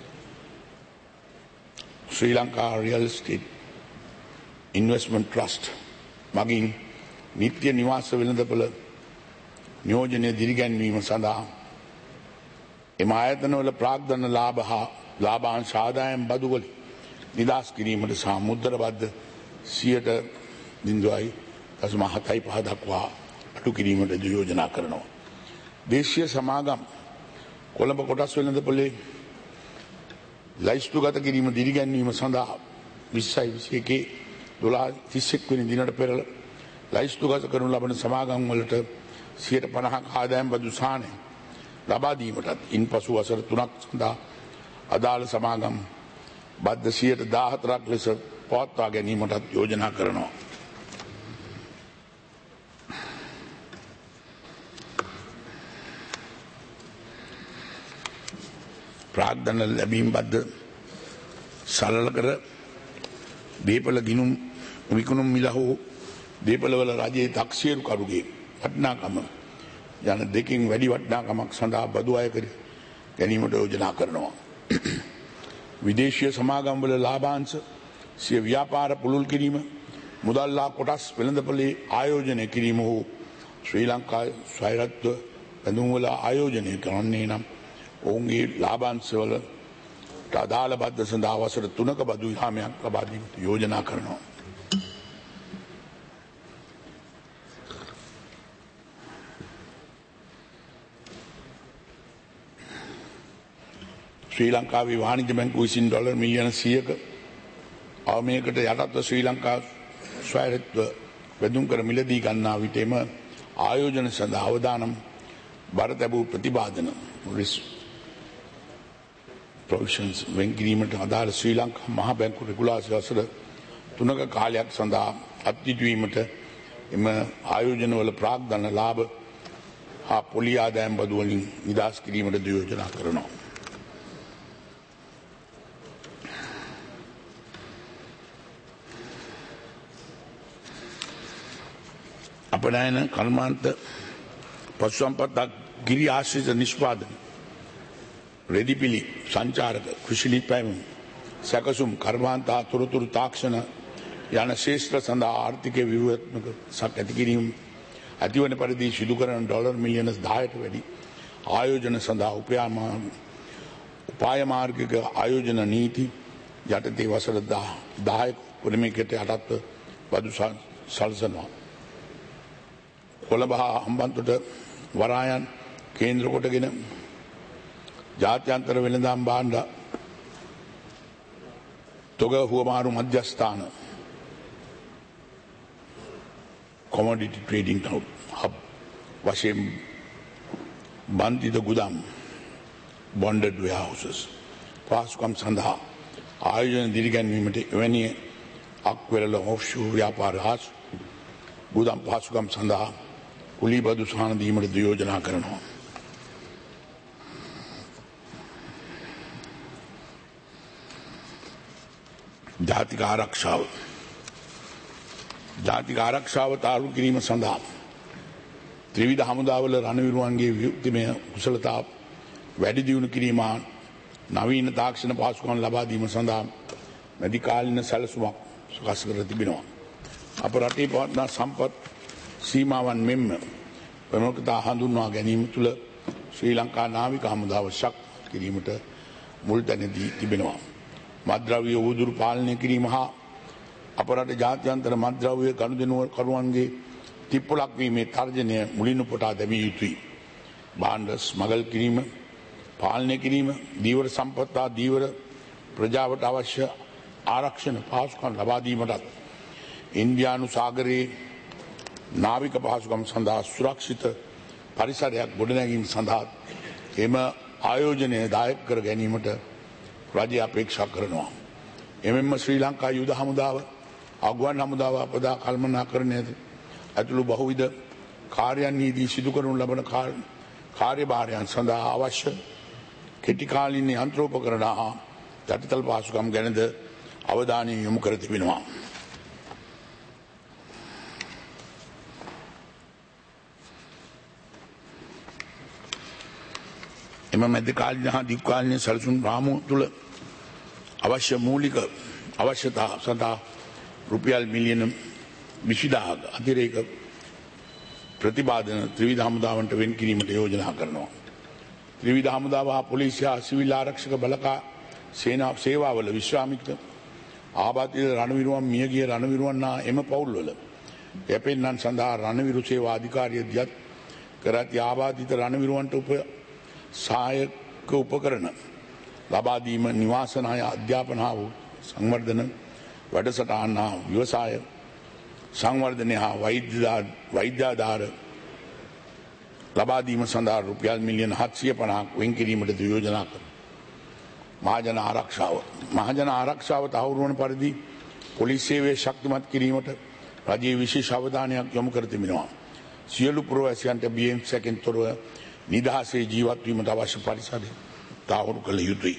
Sri Lanka real estate investment trust මගින් නිත්‍ය නිවාස වෙළඳපොළ නියෝජනය දිරිගැන්වීම සඳහා එම ආයතනවල ප්‍රාග්ධන ලාභ හා ලාභාංශ ආදායම් බදු වලින් නිදහස් කිරීමට සහ මුද්‍රබද්ධ සියයට බිංදුවයි දශම හතයි පහ දක්වා අඩු කිරීමට යෝජනා කරනවා. දේශීය සමාගම් කොළඹ කොටස් වෙළඳපොලේ ලයිස්තුගත කිරීම දිරිගැන්වීම සඳහා විස්සයි විසි එකේ දොළහ තිස් එක් වෙනි දිනට පෙර ලයිස්තුගත කරනු ලබන සමාගම් වලට සියයට පනහක ආදායම් බදු සාහනය ලබා දීමටත් ඉන්පසු වසර තුනක් සඳහා අදාළ සමාගම් බද්ධ සියයට දාහතරක් ලෙස පවත්වා ගැනීමටත් යෝජනා කරනවා. ප්‍රාග්ධන ලැබීම් බද්ධ සරල කර දීපල ගිණුම් විකුණුම් මිල හෝ දීපලවල රජයේ තක්සේරුකරුගේ වටිනාකම යන දෙකින් වැඩි වටිනාකමක් සඳහා බදු අය කර ගැනීමට යෝජනා කරනවා. විදේශීය සමාගම්වල ලාභාංශ සිය ව්‍යාපාර පුළුල් කිරීම මුදල්ලා කොටස් වෙළඳපොලේ ආයෝජනය කිරීම හෝ ශ්‍රී ලංකා ස්වෛරත්ව බැඳුම්වල ආයෝජනය කරන්නේ නම් ඔවුන්ගේ ලාභාංශවල අදාළ බද්ධ සඳහා වසර තුනක බදු ඉහාමයක් ලබා දීමට යෝජනා කරනවා. ශ්‍රී ලංකාවේ වාණිජ්‍ය බැංකුව විසින් ඩොලර් මිලියන සියයක අවමයකට යටත්ව ශ්‍රී ලංකා ස්වෛරත්ව බැඳුම් කර මිලදී ගන්නා විට එම ආයෝජන සඳහා අවදානම් බර තැබූ ප්‍රතිපාදන ප්‍රොවිෂන්ස් වෙන් කිරීමට අදාළ ශ්‍රී ලංකා මහ බැංකු රෙගුලාසි වසර තුනක කාලයක් සඳහා අත්විඳීමට එම ආයෝජනවල ප්‍රාග්ධන ලාභ හා පොලී ආදායම් බදු වලින් නිදහස් කිරීමට යෝජනා කරනවා. අපනයන කර්මාන්ත පසුසම්පත් ගිරි ආශ්‍රිත නිෂ්පාදන රෙදිපිලි සංචාරක කෘෂිලිපැම සැකසුම් කර්මාන්ත තොරතුරු තාක්ෂණ යන ශේෂ්ත්‍ර සඳහා ආර්ථිකය ව්‍යුහාත්මක සක් ඇති කිරීම ඇතිවන පරිදි සිදු කරන ඩොලර් මිලියන දහයට වැඩි ආයෝජන සඳහා උපයාම උපාය මාර්ගික ආයෝජන නීති යටතේ වසර දහයක උපරිමයකට යටත්ව බදු සලසනවා. කොළඹ හා හම්බන්තොට වරායන් කේන්ද්‍ර කොටගෙන ජාත්‍යන්තර වෙළඳාම් භාණ්ඩ තොග හුවමාරු මධ්‍යස්ථාන commodity trading hub වශයෙන් බන්ධිත ගුදාම් bonded warehouses පාසුකම් සඳහා ආයෝජන දිරිගැන්වීමට එවැනි අක්වෙරළ ඔෆ්ෂෝර් ව්‍යාපාර හා ගුදාම් පාසුකම් සඳහා කුලී බදු සහන දීමට යෝජනා කරනවා. ජාතික ආරක්ෂාව ජාතික ආරක්ෂාව තාරු කිරීම සඳහා ත්‍රිවිධ හමුදාවල රණවිරුවන්ගේ විමුක්තිමය කුසලතා වැඩි දියුණු කිරීම නවීන තාක්ෂණ පහසුකම් ලබා දීම සඳහා මැදිකාලීන සැලසුමක් සකස් කර තිබෙනවා. අප රටේ පවත්නා සම්පත් සීමාවන් මෙන්ම ප්‍රමුඛතා හඳුන්වා ගැනීම තුළ ශ්‍රී ලංකා නාවික හමුදාව ශක්ති කිරීමට මුල් තැන දී තිබෙනවා. මත්ද්‍රව්‍ය උවදුරු පාලනය කිරීම හා අප රට ජාත්‍යන්තර මත්ද්‍රව්‍ය ගනුදෙනුකරුවන්ගේ තිප්පොළක් වීමේ තර්ජනය මුලින්ම පොටා දැමිය යුතුයි. භාණ්ඩ ස්මගල් කිරීම පාලනය කිරීම දීවර සම්පත් හා දීවර ප්‍රජාවට අවශ්‍ය ආරක්ෂණ පහසුකම් ලබා දීමටත් ඉන්දියානු සාගරයේ නාවික පහසුකම් සඳහා සුරක්ෂිත පරිසරයක් ගොඩනැගීම සඳහා එම ආයෝජනය දායක කර ගැනීමට රජය අපේක්ෂා කරනවා. එමෙන්ම ශ්‍රී ලංකා යුද හමුදාව අගුවන් හමුදාව අපදා කළමනාකරණය ඇතුළු බහුවිධ කාර්යන්හිදී සිදු කරනු ලබන කාර්යභාරයන් සඳහා අවශ්‍ය කෙටිකාලීන යන්ත්‍රෝපකරණ හා යටිතල පහසුකම් ගැනද අවධානය යොමු කර තිබෙනවා. එම මැදකාලීන හා දීර්ඝකාලීන සැලසුම් රාමුව තුළ අවශ්‍ය මූලික අවශ්‍යතා සඳහා රුපියල් මිලියන විසිදාහක අතිරේක ප්‍රතිපාදන ත්‍රිවිධ හමුදාවන්ට වෙන් කිරීමට යෝජනා කරනවා. ත්‍රිවිධ හමුදාව හා පොලිසිය හා සිවිල් ආරක්ෂක බලකා සේනා සේවාවල විශ්‍රාමික ආබාධිත රණවිරුවන් මියගිය රණවිරුවන් හා එම පවුල්වල යැපෙන්නන් සඳහා රණවිරු සේවා අධිකාරිය දියත් කර ඇති ආබාධිත රණවිරුවන්ට උප සහායක උපකරණ ලබා දීම නිවාස ණය අධ්‍යාපන හා සංවර්ධන වැඩසටහන් හා ව්‍යවසාය සංවර්ධනය හා වෛද්‍යාධාර ලබා දීම සඳහා රුපියල් මිලියන හත්සිය පනහක් වෙන් කිරීමට යෝජනා කර මහජන ආරක්ෂාව මහජන ආරක්ෂාව තහවුරු වන පරිදි පොලිස් සේවය ශක්තිමත් කිරීමට රජයේ විශේෂ අවධානයක් යොමු කර තිබෙනවා. සියලු පුරවැසියන්ට බී එම් සැකෙන් තොරව නිදහසේ ජීවත් වීමට අවශ්‍ය පරිසරය තහවුරු කළ යුතුයි.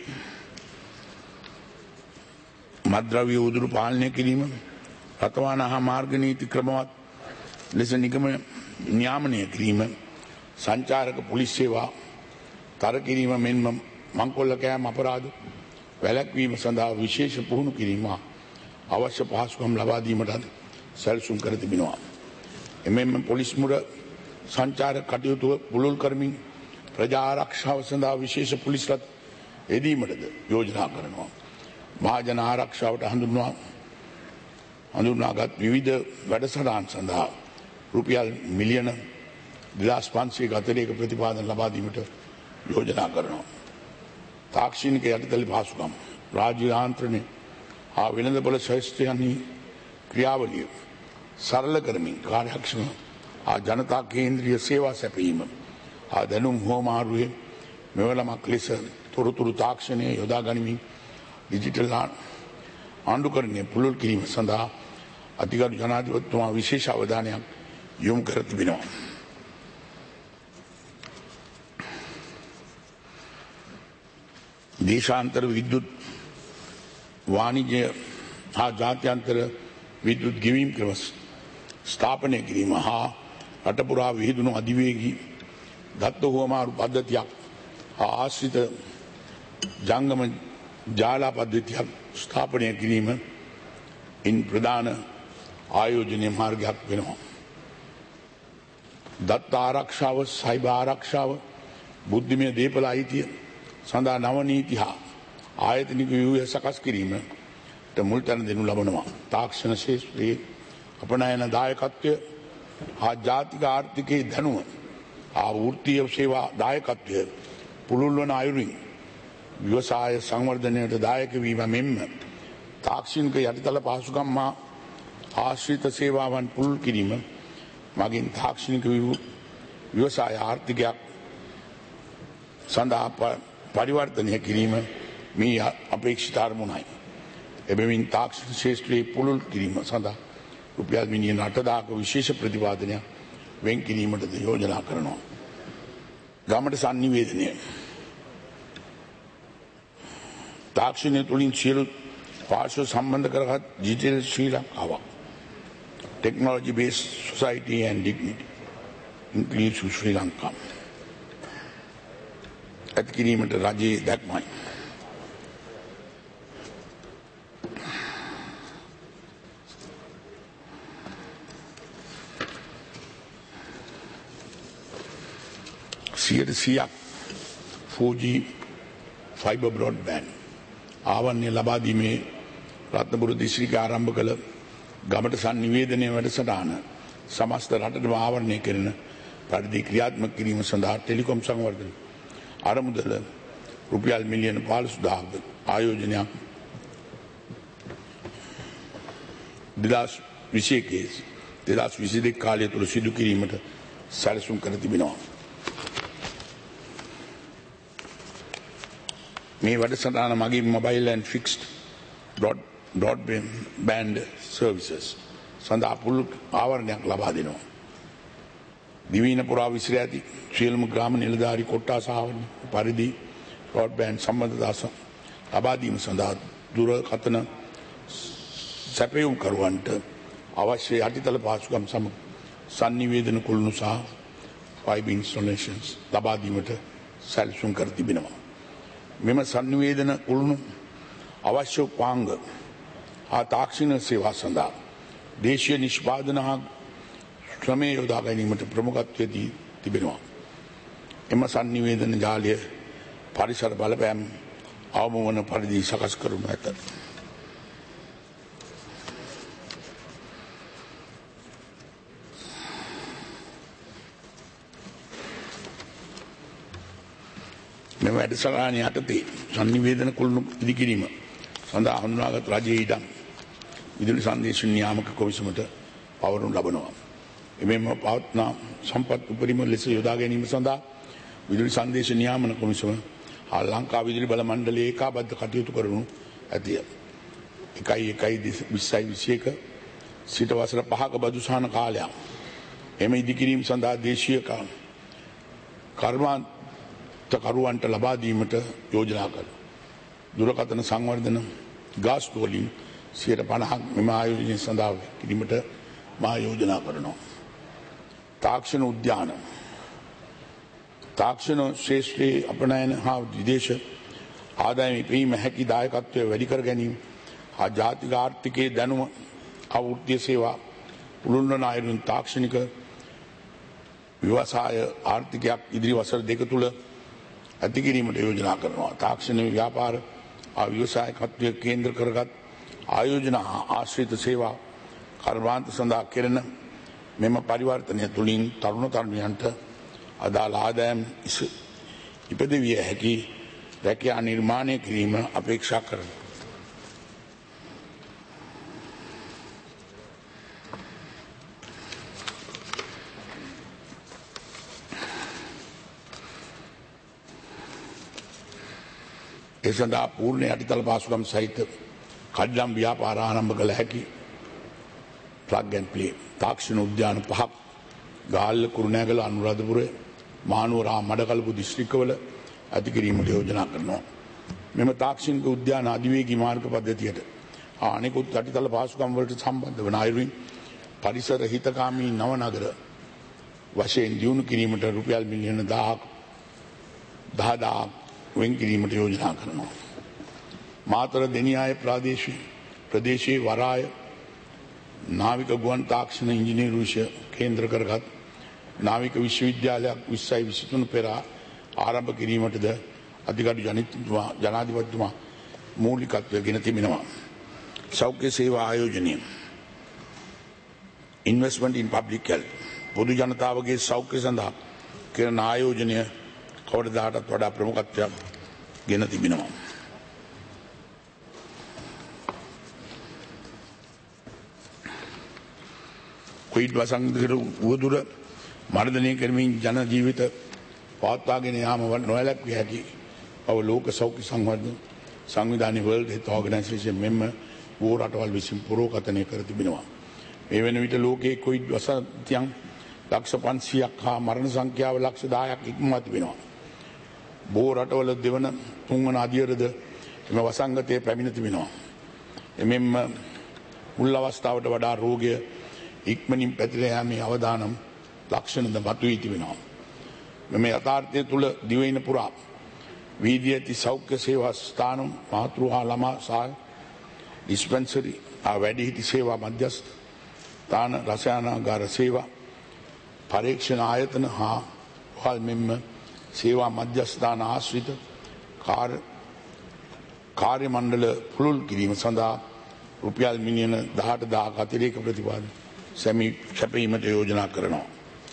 මත්ද්‍රව්‍ය උදුරු පාලනය කිරීම රටවාන හා මාර්ග නීති ක්‍රමවත් ලෙස නිගම නියාමනය කිරීම සංචාරක පොලිස් සේවා තර කිරීම මෙන්ම මංකොල්ල කෑම අපරාධ වැළැක්වීම සඳහා විශේෂ පුහුණු කිරීම අවශ්‍ය පහසුකම් ලබා දීමට සැලසුම් කර තිබෙනවා. එමෙන්ම පොලිස් මුර සංචාරක කටයුතු පුළුල් කරමින් ප්‍රජා ආරක්ෂාව සඳහා විශේෂ පොලිස් රථ යෙදීමටද යෝජනා කරනවා. මහජන ආරක්ෂාවට හඳුන්වා හඳුන්වාගත් විවිධ වැඩසටහන් සඳහා රුපියල් මිලියන දෙදාස් පන්සියක අතිරේක ප්‍රතිපාදන ලබා දීමට යෝජනා කරනවා. තාක්ෂණික යටිතල පහසුකම් රාජ්‍ය යාන්ත්‍රණය හා වෙළඳපොළ ශ්‍රේෂ්ඨයන්හි ක්‍රියාවලිය සරල කරමින් කාර්යක්ෂම ආ ජනතා කේන්ද්‍රීය සේවා සැපයීම ආ දැනුම් හෝමාරුවේ මෙවලමක් ලෙස තොරතුරු තාක්ෂණය යොදා ගනිමින් ඩිජිටල් ආණ්ඩුකරණය පුළුල් කිරීම සඳහා අතිගරු ජනාධිපතිතුමා විශේෂ අවධානයක් යොමු කර තිබෙනවා. දේශාන්තර විද්‍යුත් වාණිජ්‍ය හා ජාත්‍යන්තර විද්‍යුත් ගෙවීම් ක්‍රම ස්ථාපනය කිරීම හා රටපුරා විහිදුණු අධිවේගී දත්ත හුවමාරු පද්ධතියක් හා ආශ්‍රිත ජංගම ජාලා පද්ධතියක් ස්ථාපනය කිරීම ඉන් ප්‍රධාන ආයෝජනීය මාර්ගයක් වෙනවා. දත්ත ආරක්ෂාව සයිබර් ආරක්ෂාව බුද්ධිමය දේපල අයිතිය සඳහා නව නීති හා ආයතනික ව්‍යුහය සකස් කිරීමට මුල් තැන දෙනු ලබනවා. තාක්ෂණ ශේෂ්ත්‍රයේ අපනයන දායකත්වය හා ජාතික ආර්ථිකයේ දැනුම හා වෘත්තීය සේවා දායකත්වය පුළුල් වන අයුරින් ව්‍යවසාය සංවර්ධනයට දායක වීම මෙන්ම තාක්ෂණික යටිතල පහසුකම් හා ආශ්‍රිත සේවාවන් පුළුල් කිරීම මගින් තාක්ෂණික ව්‍යවසාය ආර්ථිකයක් සඳහා පරිවර්තනය කිරීම මේ අපේක්ෂිත අරමුණයි. එබැවින් තාක්ෂණ ශේෂ්ත්‍රයේ පුළුල් කිරීම සඳහා රුපියල් මිලියන අටදාක විශේෂ ප්‍රතිපාදනයක් වෙන් කිරීමටද යෝජනා කරනවා. ගමට sannivedanaya තාක්ෂණය තුළින් සියලු පාර්ශ්ව සම්බන්ධ කරගත් digital Sri ලංකාවක් technology based society and dignity inclusive ශ්‍රී ලංකා ඇති කිරීමට රජයේ දැක්මයි. සියයට සියයක් four G fiber broadband ආවරණය ලබා දීමේ රත්නපුර දිස්ත්‍රික්කය ආරම්භ කළ ගමට sannivedanaya වැඩසටහන සමස්ත රටටම ආවරණය කරන පරිදි ක්‍රියාත්මක කිරීම සඳහා ටෙලිකොම් සංවර්ධන අරමුදල රුපියල් මිලියන පහළොස් දහසක ආයෝජනයක් දෙදහස් විසිඑක දෙදහස් විසිදෙක කාලය තුළ සිදු කිරීමට සැලසුම් කර තිබෙනවා. මේ වැඩසටහන මගින් mobile and fixed broadband services සඳහා පුළුල් ආවරණයක් ලබා දෙනවා. දිවයින පුරා විසිර ඇති සියලුම ග්‍රාම නිලධාරී කොට්ටාස ආවරණ පරිදි බ්‍රෝඩ්බෑන්ඩ් සම්බන්ධතා ලබා දීම සඳහා දුරකථන සැපයුම් කරුවන්ට අවශ්‍ය යටිතල පහසුකම් සමග sannivedana කුළුණු සහ fiber installations ලබා දීමට සැලසුම් කර තිබෙනවා. මෙම sannivedana කුළුණු අවශ්‍ය උපාංග හා තාක්ෂණ සේවා සඳහා දේශීය නිෂ්පාදන හා ශ්‍රමය යොදා ගැනීමට ප්‍රමුඛත්වය දී තිබෙනවා. එම sannivedana ජාලය පරිසර බලපෑම් අවම වන පරිදි සකස් කරනු ඇත. මෙම වැඩසටහන යටතේ sannivedana කුළුණු ඉදිකිරීම සඳහා හඳුනාගත් රජයේ ඉඩම් විදුලි සංදේශ නියාමක කොමිසමට පවරනු ලබනවා. එමෙන්ම පවත්නා සම්පත් උපරිම ලෙස යොදා ගැනීම සඳහා විදුලි සංදේශ නියාමන කොමිසම හා ලංකා විදුලි බල මණ්ඩලයේ ඒකාබද්ධ කටයුතු කරනු ඇතිය. එකයි එකයි විස්සයි විසිඑක සිට වසර පහක බදු සහන කාලයක් එම ඉදිකිරීම සඳහා දේශීය කර්මාන්තකරුවන්ට ලබා දීමට යෝජනා කළ දුරකථන සංවර්ධන ගාස්තු වලින් සියයට පනහක් මෙම ආයෝජනය සඳහා කිරීමට මා යෝජනා කරනවා. තාක්ෂණ උද්‍යාන තාක්ෂණ ශේෂ්ත්‍රයේ අපනයන හා විදේශ ආදායම ඉපීම හැකි දායකත්වය වැඩි කර ගැනීම හා ජාතික ආර්ථිකයේ දැනුම අවෘත්තීය සේවා පුළුල් වන අයුරින් තාක්ෂණික ව්‍යවසාය ආර්ථිකයක් ඉදිරි වසර දෙක තුළ ඇති කිරීමට යෝජනා කරනවා. තාක්ෂණ ව්‍යාපාර හා ව්‍යවසායකත්වය කේන්ද්‍ර කරගත් ආයෝජන හා ආශ්‍රිත සේවා කර්මාන්ත සඳහා කෙරෙන මෙම පරිවර්තනය තුළින් තරුණ තරුණියන්ට අදාළ ආදායම් ඉපදවිය හැකි රැකියා නිර්මාණය කිරීම අපේක්ෂා කරනවා. ඒ සඳහා පූර්ණ යටිතල පහසුකම් සහිත කඩ්ඩම් ව්‍යාපාර ආරම්භ කළ හැකි plug and play තාක්ෂණ උද්‍යාන පහක් ගාල්ල කුරුණෑගල අනුරාධපුර මහනුවර හා මඩකලපු දිස්ත්‍රික්කවල ඇති කිරීමට යෝජනා කරනවා. මෙම තාක්ෂණික උද්‍යාන අධිවේගී මාර්ග පද්ධතියට අනෙකුත් යටිතල පහසුකම් වලට සම්බන්ධ වන අයුරින් පරිසර හිතකාමී නව නගර වශයෙන් දියුණු කිරීමට රුපියල් මිලියන දහයක් දහදාහක් වෙන් කිරීමට යෝජනා කරනවා. මාතර දෙනියාය ප්‍රාදේශීය ප්‍රදේශයේ වරාය නාවික ගුවන් තාක්ෂණ ඉංජිනේරු විෂය කේන්ද්‍ර කරගත් නාවික විශ්වවිද්‍යාලයක් විස්සයි විසිතුන පෙර ආරම්භ කිරීමටද අධිකරු ජනිතතුමා ජනාධිපතිතුමා මූලිකත්වය ගෙන තිබෙනවා. සෞඛ්‍ය සේවා ආයෝජනය ඉන්වෙස්ට්මන්ට් ඉන් පබ්ලික් හෙල්ත් පොදු ජනතාවගේ සෞඛ්‍ය සඳහා කරන ආයෝජනය කවරදාටත් වඩා ප්‍රමුඛත්වයක් ගෙන තිබෙනවා. කොවිඩ් වසංගතයට උවදුර මර්ධනය කරමින් ජන ජීවිත පවත්වාගෙන යාම නොවැළැක්විය හැකි බව ලෝක සෞඛ්‍ය සංවර්ධන සංවිධානය වර්ල්ඩ් හෙල්ත් ඕගනයිසේෂන් මෙන්ම බොහෝ රටවල් විසින් පුරෝකථනය කර තිබෙනවා. මේ වන විට ලෝකයේ කොවිඩ් වසංගතයන් ලක්ෂ පන්සියයක් හා මරණ සංඛ්‍යාව ලක්ෂ දහයක් ඉක්මවා තිබෙනවා. බොහෝ රටවල දෙවන තුන්වන අදියරද එම වසංගතය පැමිණ තිබෙනවා. එමෙන්ම මුල් අවස්ථාවට වඩා රෝගය ඉක්මනින් පැතිර යාමේ අවදානම් ලක්ෂණද මතුවී තිබෙනවා. මෙම යථාර්ථය තුළ දිවයින පුරා වීදී ඇති සෞඛ්‍ය සේවා ස්ථාන මාතෘ හා ළමා සහ ඩිස්පෙන්සරි ආ වැඩිහිටි සේවා මධ්‍යස්ථාන රසායනාගාර සේවා පරීක්ෂණ ආයතන හා වහල් මෙන්ම සේවා මධ්‍යස්ථාන ආශ්‍රිත කාර්ය මණ්ඩල පුළුල් කිරීම සඳහා රුපියල් මිලියන දහඅට දහසක අතිරේක ප්‍රතිපාදන සැමි සැපීමට යෝජනා කරනවා.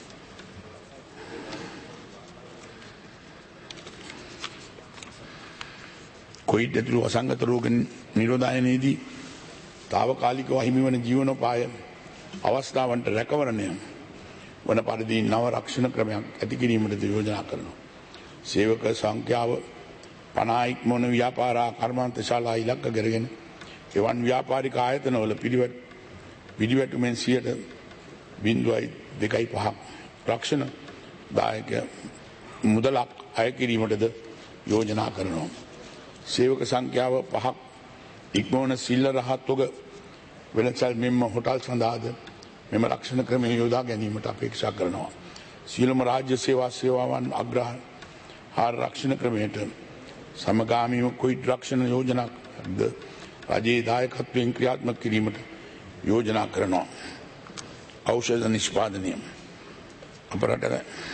කොවිඩ් ඇතුළු වසංගත රෝග නිරෝධායනයේදී తాවකාලිකව හිමිවන ජීවනෝපාය අවස්ථාවන්ට රැකවරණය වන පරිදි නව රක්ෂණ ක්‍රමයක් ඇති කිරීමට යෝජනා කරනවා. සේවක සංඛ්‍යාව පනහ ඉක්මවන ව්‍යාපාර කර්මාන්ත ශාලා ඉලක්ක කරගෙන එවන් ව්‍යාපාරික ආයතනවල පිළිවෙත් පිළිවෙතුමෙන් සියයට බිංදුවයි දෙකයි පහක් රක්ෂණ දායක මුදලක් අය කිරීමටද යෝජනා කරනවා. සේවක සංඛ්‍යාව පහක් ඉක්මවන සිල්ලර හත්වක වෙනසල් මෙන්ම හොටල් සඳහාද මෙම රක්ෂණ ක්‍රමය යොදා ගැනීමට අපේක්ෂා කරනවා. සියලුම රාජ්‍ය සේවා සේවාවන් අග්‍රහාර රක්ෂණ ක්‍රමයට සමගාමීව කොවිඩ් රක්ෂණ යෝජනාද රජයේ දායකත්වයෙන් ක්‍රියාත්මක කිරීමට යෝජනා කරනවා. ඖෂධ නිෂ්පාදනය අපරට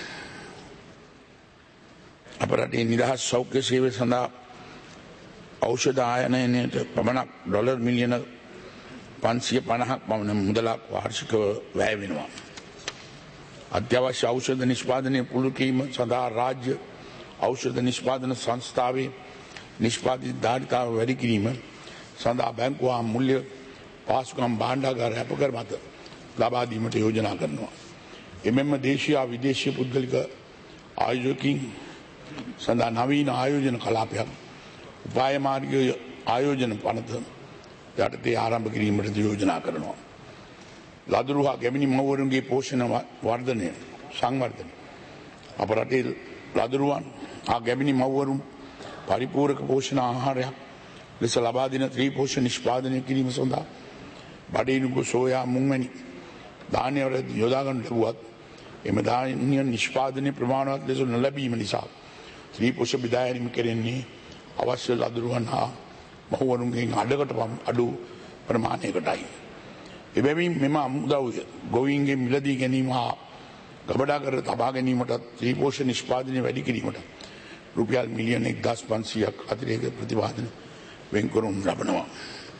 අපරටේ නිදහස් සෞඛ්‍ය සේවය සඳහා ඖෂධ ආයනයනයට පමණක් ඩොලර් මිලියන පන්සිය පනහක් පමණ මුදලක් වාර්ෂිකව වැය වෙනවා. අත්‍යවශ්‍ය ඖෂධ නිෂ්පාදනය පුළුල් කිරීම සඳහා රාජ්‍ය ඖෂධ නිෂ්පාදන සංස්ථාවේ නිෂ්පාදිත ධාරිතාව වැඩි කිරීම සඳහා බැංකු හා මුල්‍ය පාසුකම් භාණ්ඩාගාර අපකර මත ලබා දීමට යෝජනා කරනවා. එමෙන්ම දේශීය විදේශීය පුද්ගලික ආයෝජකින් සඳහා නවීන ආයෝජන කලාපයක් උපාය මාර්ගීය ආයෝජන පනත යටතේ ආරම්භ කිරීමට යෝජනා කරනවා. ලදරු හා ගැමිණි මව්වරුන්ගේ පෝෂණ වර්ධනය සංවර්ධනය අප රටේ ලදරුවන් හා ගැමිණි මව්වරුන් පරිපූර්ණක පෝෂණ ආහාරයක් ලෙස ලබා දෙන ත්‍රී පෝෂණ නිෂ්පාදනය කිරීම සඳහා බඩේනුගු සෝයා මුං වැනි ධාන්‍ය වල යොදා ගන්න ලැබුවත් එම ධාන්‍ය නිෂ්පාදනයේ ප්‍රමාණවත් ලෙස නොලැබීම නිසා ත්‍රී පෝෂණ බෙදායීම කෙරෙන්නේ අවශ්‍ය ලදරුවන් හා මව්වරුන්ගෙන් අඩකට අඩු ප්‍රමාණයකටයි. එබැවින් මෙම අමුදව්ය ගොවීන්ගේ මිලදී ගැනීම හා ගබඩා කර තබා ගැනීමට ත්‍රී පෝෂණ නිෂ්පාදනය වැඩි කිරීමට රුපියල් මිලියන එක්දාස් පන්සීයක් අතිරේක ප්‍රතිපාදන වෙන් කරනු ලබනවා.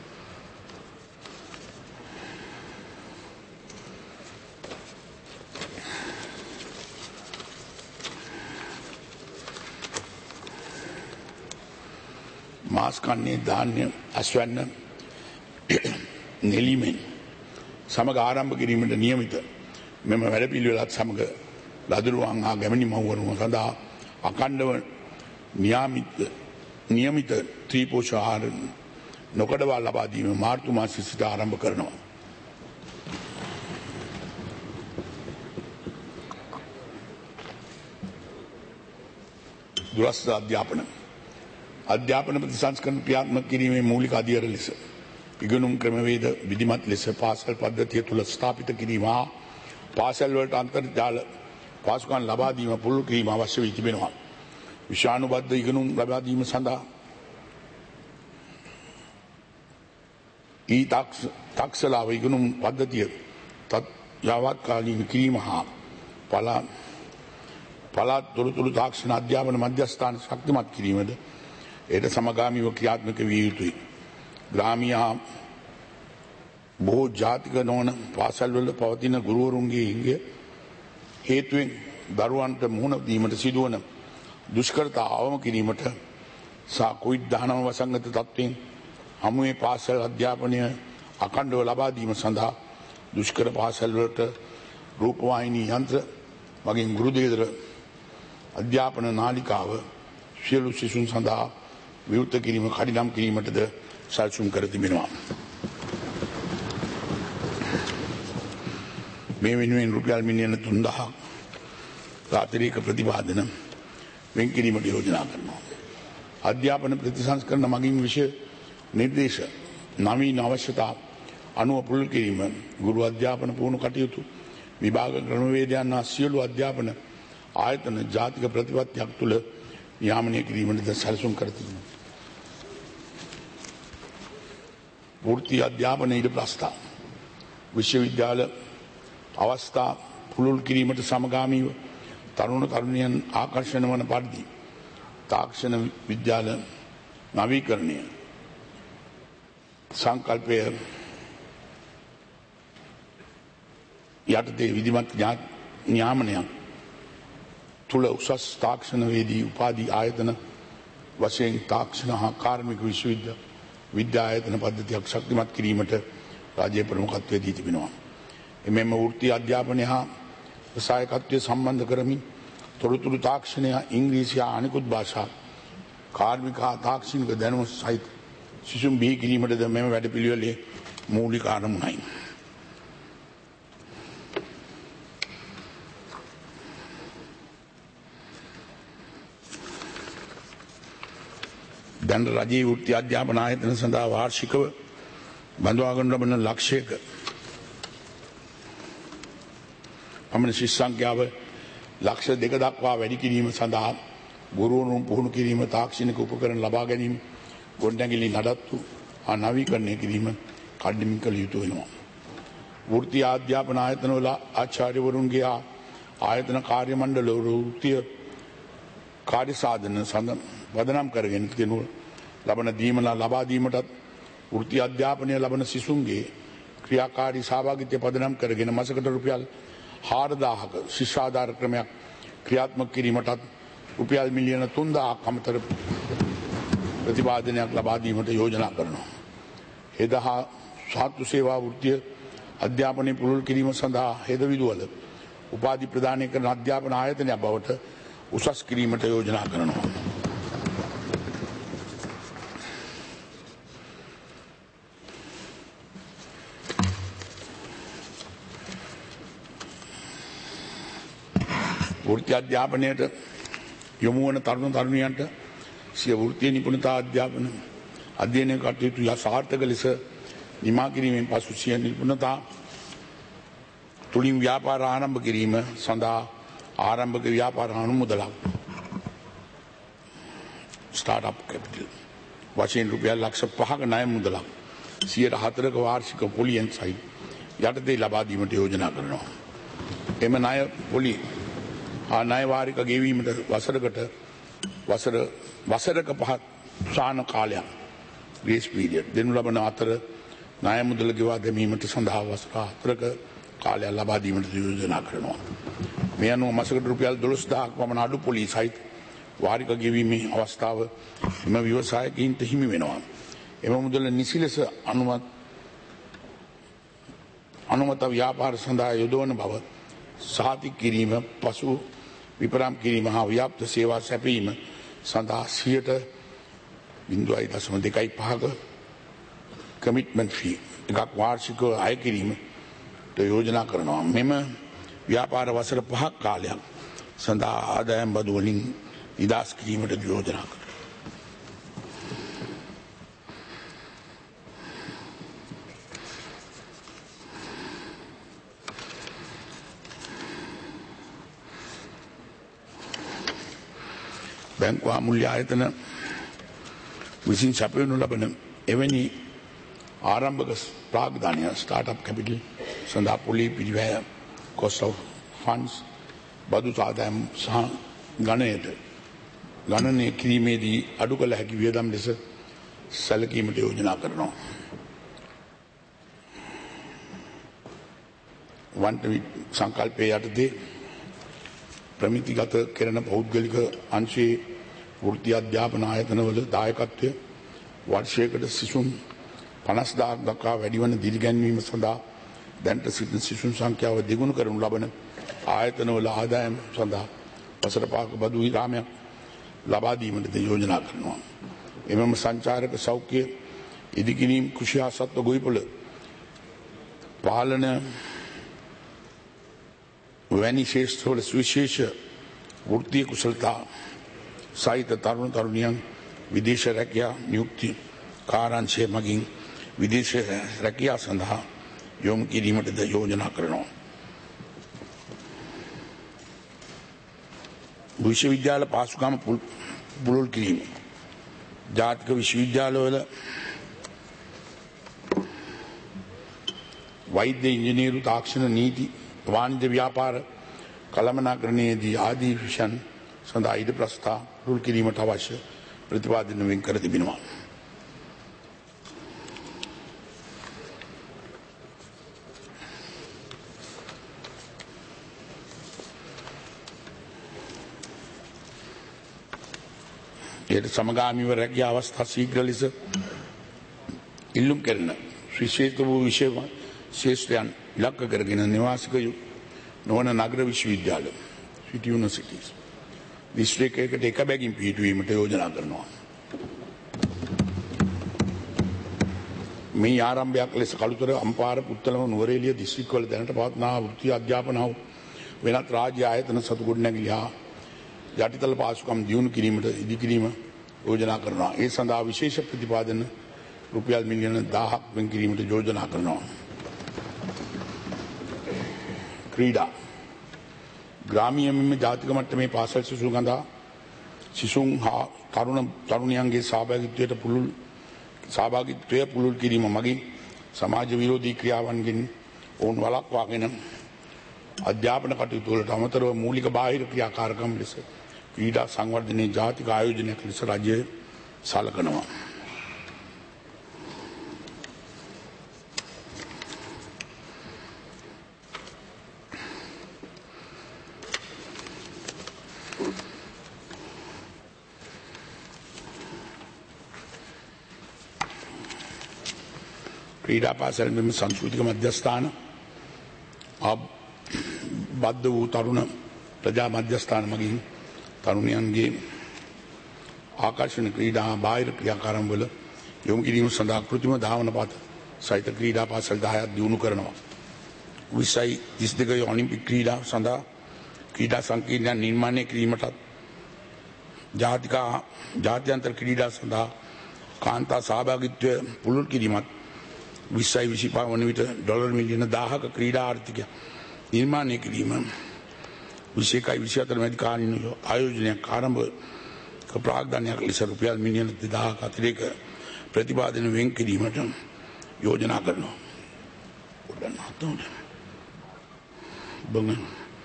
මාස් කන්නේ ධාන්‍ය අස්වැන්න නෙලීමෙන් සමග ආරම්භ කිරීමට නියමිත මෙම වැඩපිළිවෙලත් සමග ලදරුවන් හා ගැමිණි මව්වරුන් සඳහා අඛණ්ඩව නියමිත නියමිත ත්‍රී පෝෂණ ආහාර නොකඩවා ලබා දීම මාර්තු මාසයේ සිට ආරම්භ කරනවා. දුරස්ථ අධ්‍යාපන අධ්‍යාපන ප්‍රතිසංස්කරණ ක්‍රියාත්මක කිරීමේ මූලික අධියර ලෙස ඉගෙනුම් ක්‍රමවේද විධිමත් ලෙස පාසල් පද්ධතිය තුළ ස්ථාපිත කිරීම හා පාසල් වලට අන්තර්ජාල පාසුකම් ලබා දීම පුළුල් කිරීම අවශ්‍ය වී තිබෙනවා. විෂයානුබද්ධ ඉගෙනුම් ලබා දීම සඳහා ඊ තාක්ෂලාව ඉගෙනුම් පද්ධතිය තත් යාවත්කාලීන කිරීම හා පලා පළාත් තොරතුරු තාක්ෂණ අධ්‍යාපන මධ්‍යස්ථාන ශක්තිමත් කිරීමද එයට සමගාමීව ක්‍රියාත්මක විය යුතුයි. ග්‍රාමීය බොහෝ ජාතික නොවන පාසල්වල පවතින ගුරුවරුන්ගේ හිඟය හේතුවෙන් දරුවන්ට මුහුණ දීමට සිදුවන දුෂ්කරතා අවම කිරීමට සහ කොවිඩ් දහනව වසංගත තත්ත්වයෙන් හමුවේ පාසල් අධ්‍යාපනය අඛණ්ඩව ලබා දීම සඳහා දුෂ්කර පාසල්වලට රූපවාහිනී යන්ත්‍ර වගේ ගුරුදේදර අධ්‍යාපන නාලිකාව සියලු සිසුන් සඳහා විවෘත කිරීම කඩිනම් කිරීමටද සැලසුම් කර තිබෙනවා. මේ වෙනුවෙන් රුපියල් මිලියන තුන්දහක් රාත්‍රික ප්‍රතිපාදන වෙන් කිරීමට යෝජනා කරනවා. අධ්‍යාපන ප්‍රතිසංස්කරණ මගින් විෂය නිර්දේශ නවීන අවශ්‍යතා අනුව පුළුල් කිරීම ගුරු අධ්‍යාපන පුහුණු කටයුතු විභාග ක්‍රමවේදයන් හා සියලු අධ්‍යාපන ආයතන ජාතික ප්‍රතිපත්තියක් තුළ නියාමනය කිරීමට සැලසුම් කර තිබෙනවා. වෘත්ති අධ්‍යාපන ඉඩ ප්‍රස්ථා විශ්වවිද්‍යාල අවස්ථා පුළුල් කිරීමට සමගාමීව තරුණ තරුණියන් ආකර්ෂණ වන පරිදි තාක්ෂණ විද්‍යාල නවීකරණය සංකල්පය යටතේ විධිමත් න්‍යාමනයක් තුළ උසස් තාක්ෂණවේදී උපාධි ආයතන වශයෙන් තාක්ෂණ හා කාර්මික විශ්වවිද්‍යාල විද්‍යා ආයතන පද්ධතියක් ශක්තිමත් කිරීමට රාජ්‍ය ප්‍රමුඛත්වයේ දී තිබෙනවා. එමෙම වෘත්ති අධ්‍යාපනය හා සහායකත්වය සම්බන්ධ කරමින් තොරතුරු තාක්ෂණය ඉංග්‍රීසි හා අනෙකුත් භාෂා කාර්මික හා තාක්ෂණික දැනුම සහිත සිසුන් බිහි කිරීමටද මෙම වැඩපිළිවෙලේ මූලික අරමුණයි. දැන් රජයේ වෘත්ති අධ්‍යාපන ආයතන සඳහා වාර්ෂිකව බඳවාගනු ලබන ලක්ෂයක පමණ ශිෂ්‍ය සංඛ්‍යාව ලක්ෂ දෙක දක්වා වැඩි කිරීම සඳහා ගුරුවරුන් පුහුණු කිරීම තාක්ෂණික උපකරණ ලබා ගැනීම ගොඩනැගිලි නඩත්තු හා නවීකරණය කිරීම කඩිමින් කළ යුතු වෙනවා. වෘත්ති අධ්‍යාපන ආයතනවල ආචාර්යවරුන්ගේ ආයතන කාර්ය මණ්ඩල වෘත්තීය කාර්ය සාධන සඳහා වදනම් කරගෙන දෙනු ලබන දීමන ලබා දීමටත් වෘත්ති අධ්‍යාපනය ලබන සිසුන්ගේ ක්‍රියාකාරී සහභාගීත්වය පදනම් කරගෙන මාසකට රුපියල් හාරදාහක ශිෂ්‍යාධාර ක්‍රමයක් ක්‍රියාත්මක කිරීමටත් රුපියල් මිලියන තුන්දාහක් අමතර ප්‍රතිපාදනයක් ලබා දීමට යෝජනා කරනවා. එදා සාත්තු සේවා වෘත්තීය අධ්‍යාපනය පුළුල් කිරීම සඳහා හෙද විදුවල උපාධි ප්‍රදානය කරන අධ්‍යාපන ආයතනයක් බවට උසස් කිරීමට යෝජනා කරනවා. වෘත්ති අධ්‍යාපනයට යොමු වන තරුණ තරුණියන්ට සිය වෘත්තීය නිපුණතා අධ්‍යාපන අධ්‍යයනය කටයුතු සාර්ථක ලෙස නිමා කිරීමෙන් පසු සිය නිපුණතා තුළින් ව්‍යාපාර ආරම්භ කිරීම සඳහා ආරම්භක ව්‍යාපාර අනුමුදලක් ස්ටාර්ට්අප් කැපිටල් වශයෙන් රුපියල් ලක්ෂ පහක ණය මුදලක් සියයට හතරක වාර්ෂික පොලියෙන් සහිත යටතේ ලබා දීමට යෝජනා කරනවා. එම ණය පොලි ආ ණය වාරික ගෙවීමට වසරකට වසර වසරක පහක් සාන කාලයක් ග්‍රේස් පීරියඩ් දෙනු ලබන අතර ණය මුදල ගෙවා දැමීමට සඳහා වසර හතරක කාලයක් ලබා දීමට යෝජනා කරනවා. මේ අනුව මාසකට රුපියල් දොළොස් දහසක් පමණ අඩු පොලි සහිත වාරික ගෙවීමේ අවස්ථාව එම ව්‍යවසායකයින්ට හිමි වෙනවා. එම මුදල නිසි ලෙස අනුමත අනුමත ව්‍යාපාර සඳහා යොදවන බව සාතික කිරීම පසු විපරම් කිරීම හා ව්‍යාප්ත සේවා සැපීම සඳහා සියයට බිංදුවයි දශම දෙකයි පහක කමිට්මන්ට් ෆී එකක් වාර්ෂිකව අය කිරීමට යෝජනා කරනවා. මෙම ව්‍යාපාර වසර පහක් කාලයක් සඳහා ආදායම් බදු වලින් නිදහස් කිරීමට යෝජනා කරනවා. බැංකු අමුල්‍ය ආයතන විසින් සැපයනු ලබන එවැනි ආරම්භක ප්‍රාග්ධානය ස්ටාර්ට්අප් කැපිටල් සඳහා පොලි පිරිවැය cost of funds බදු ආදායම් සහ ගණයට ගණනය කිරීමේදී අඩු කළ හැකි වියදම් ලෙස සැලකීමට යෝජනා කරනවා. වන්ට සංකල්පයේ යටතේ ප්‍රමිතිගත කරන පෞද්ගලික අංශයේ වෘත්ති අධ්‍යාපන ආයතනවල දායකත්වය වර්ෂයකට සිසුන් පනස් දාහක් දක්වා වැඩිවන දිරිගැන්වීම සඳහා දැනට සිටින සිසුන් සංඛ්‍යාව දෙගුණ කරනු ලබන ආයතනවල ආදායම් සඳහා වසර පහක බදු විරාමයක් ලබා දීමට යෝජනා කරනවා. එමෙම සංචාරක සෞඛ්‍ය ඉදිකිරීම් කෘෂි හා සත්ව ගොවිපළ පාලන වැනි ශේෂ්ත්‍රවල සුවිශේෂ වෘත්තීය කුසලතා සහිත තරුණ තරුණියන් විදේශ රැකියා නියුක්ති කාරාංශය මගින් විදේශ රැකියා සඳහා යොමු කිරීමටද යෝජනා කරනවා. විශ්වවිද්‍යාල පාසුකම් පුළුල් කිරීම ජාතික විශ්වවිද්‍යාලවල වෛද්‍ය ඉංජිනේරු තාක්ෂණ නීති වාණිජ්‍ය ව්‍යාපාර කළමනාකරණයේදී ආදී විෂයන් සඳහා ඉඩ ප්‍රස්ථා පුළුල් කිරීමට අවශ්‍ය ප්‍රතිපාදන වෙන් කර තිබෙනවා. එයට සමගාමීව රැකියා අවස්ථා ශීඝ්‍ර ලෙස ඉල්ලුම් කරන විශේෂ වූ විෂය ශේෂ්ත්‍රයන් ඉලක්ක කරගෙන නිවාසික නොවන නගර විශ්වවිද්‍යාල සිටි යුනිවර්සිටිස් දිස්ත්‍රික්කයකට එක බැගින් පිහිටුවීමට යෝජනා කරනවා. මේ ආරම්භයක් ලෙස කළුතර අම්පාර පුත්තලම නුවරඑළිය දිස්ත්‍රික්කවල දැනට පවත්නා වෘත්තීය අධ්‍යාපන හා වෙනත් රාජ්‍ය ආයතන සතු ගොඩනැගිලි හා යටිතල පාසුකම් දියුණු කිරීමට ඉදිකිරීම යෝජනා කරනවා. ඒ සඳහා විශේෂ ප්‍රතිපාදන රුපියල් මිලියන දහයක් වෙන් කිරීමට යෝජනා කරනවා. ක්‍රීඩා ග්‍රාමීය මෙන්ම ජාතික මට්ටමේ පාසල් සිසුන් සඳහා සිසුන් හා තරුණ තරුණියන්ගේ සහභාගීත්වයට පුළුල් සහභාගීත්වය පුළුල් කිරීම මගින් සමාජ විරෝධී ක්‍රියාවන්ගෙන් ඔවුන් වළක්වාගෙන අධ්‍යාපන කටයුතු වලට අමතරව මූලික බාහිර ක්‍රියාකාරකම් ලෙස ක්‍රීඩා සංවර්ධනයේ ජාතික ආයෝජනයක් ලෙස රජය සලකනවා. ක්‍රීඩා පාසල් මෙම සංස්කෘතික මධ්‍යස්ථාන බද්ධ වූ තරුණ ප්‍රජා මධ්‍යස්ථාන මගින් තරුණයන්ගේ ආකර්ෂණ ක්‍රීඩා බාහිර ක්‍රියාකාරම් වල යොමු කිරීම සඳහා කෘත්‍රිම ධාවන පත සහිත ක්‍රීඩා පාසල් දහයක් දියුණු කරනවා. විසයි තිස් දෙක ඔලිම්පික් ක්‍රීඩා සඳහා ක්‍රීඩා සංකීර්ණයන් නිර්මාණය කිරීමටත් ජාතික ජාත්‍යන්තර ක්‍රීඩා සඳහා කාන්තා සහභාගීත්වය පුළුල් කිරීමත් විස්සයි විසිපහ වන විට ඩොලර් මිලියන දහයක ක්‍රීඩා ආර්ථිකය නිර්මාණය කිරීම විශේෂයි විසි හතර මැදි කාලීන ආයෝජනයක් ආරම්භ ප්‍රාග්ධනයක් ලෙස රුපියල් මිලියන දෙදහයක අතිරේක ප්‍රතිපාදන වෙන් කිරීමට යෝජනා කරනවා. උඩන්න හතොට බංග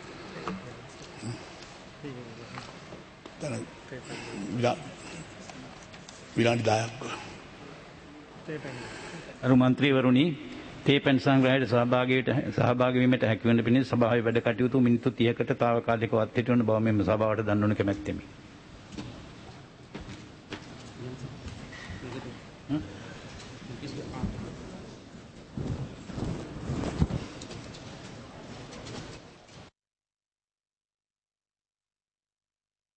විනාඩි දහයක් අරු මන්ත්‍රීවරුනි තේපැන් සංග්‍රහයට සහභාගීවට සහභාගී වීමට හැකි වන පිණිස සභාවේ වැඩ කටයුතු මිනිත්තු තිහකට తాවකාලිකව අත්හිටවන බව මෙම සභාවට දන්වනු කැමැත්තෙමි.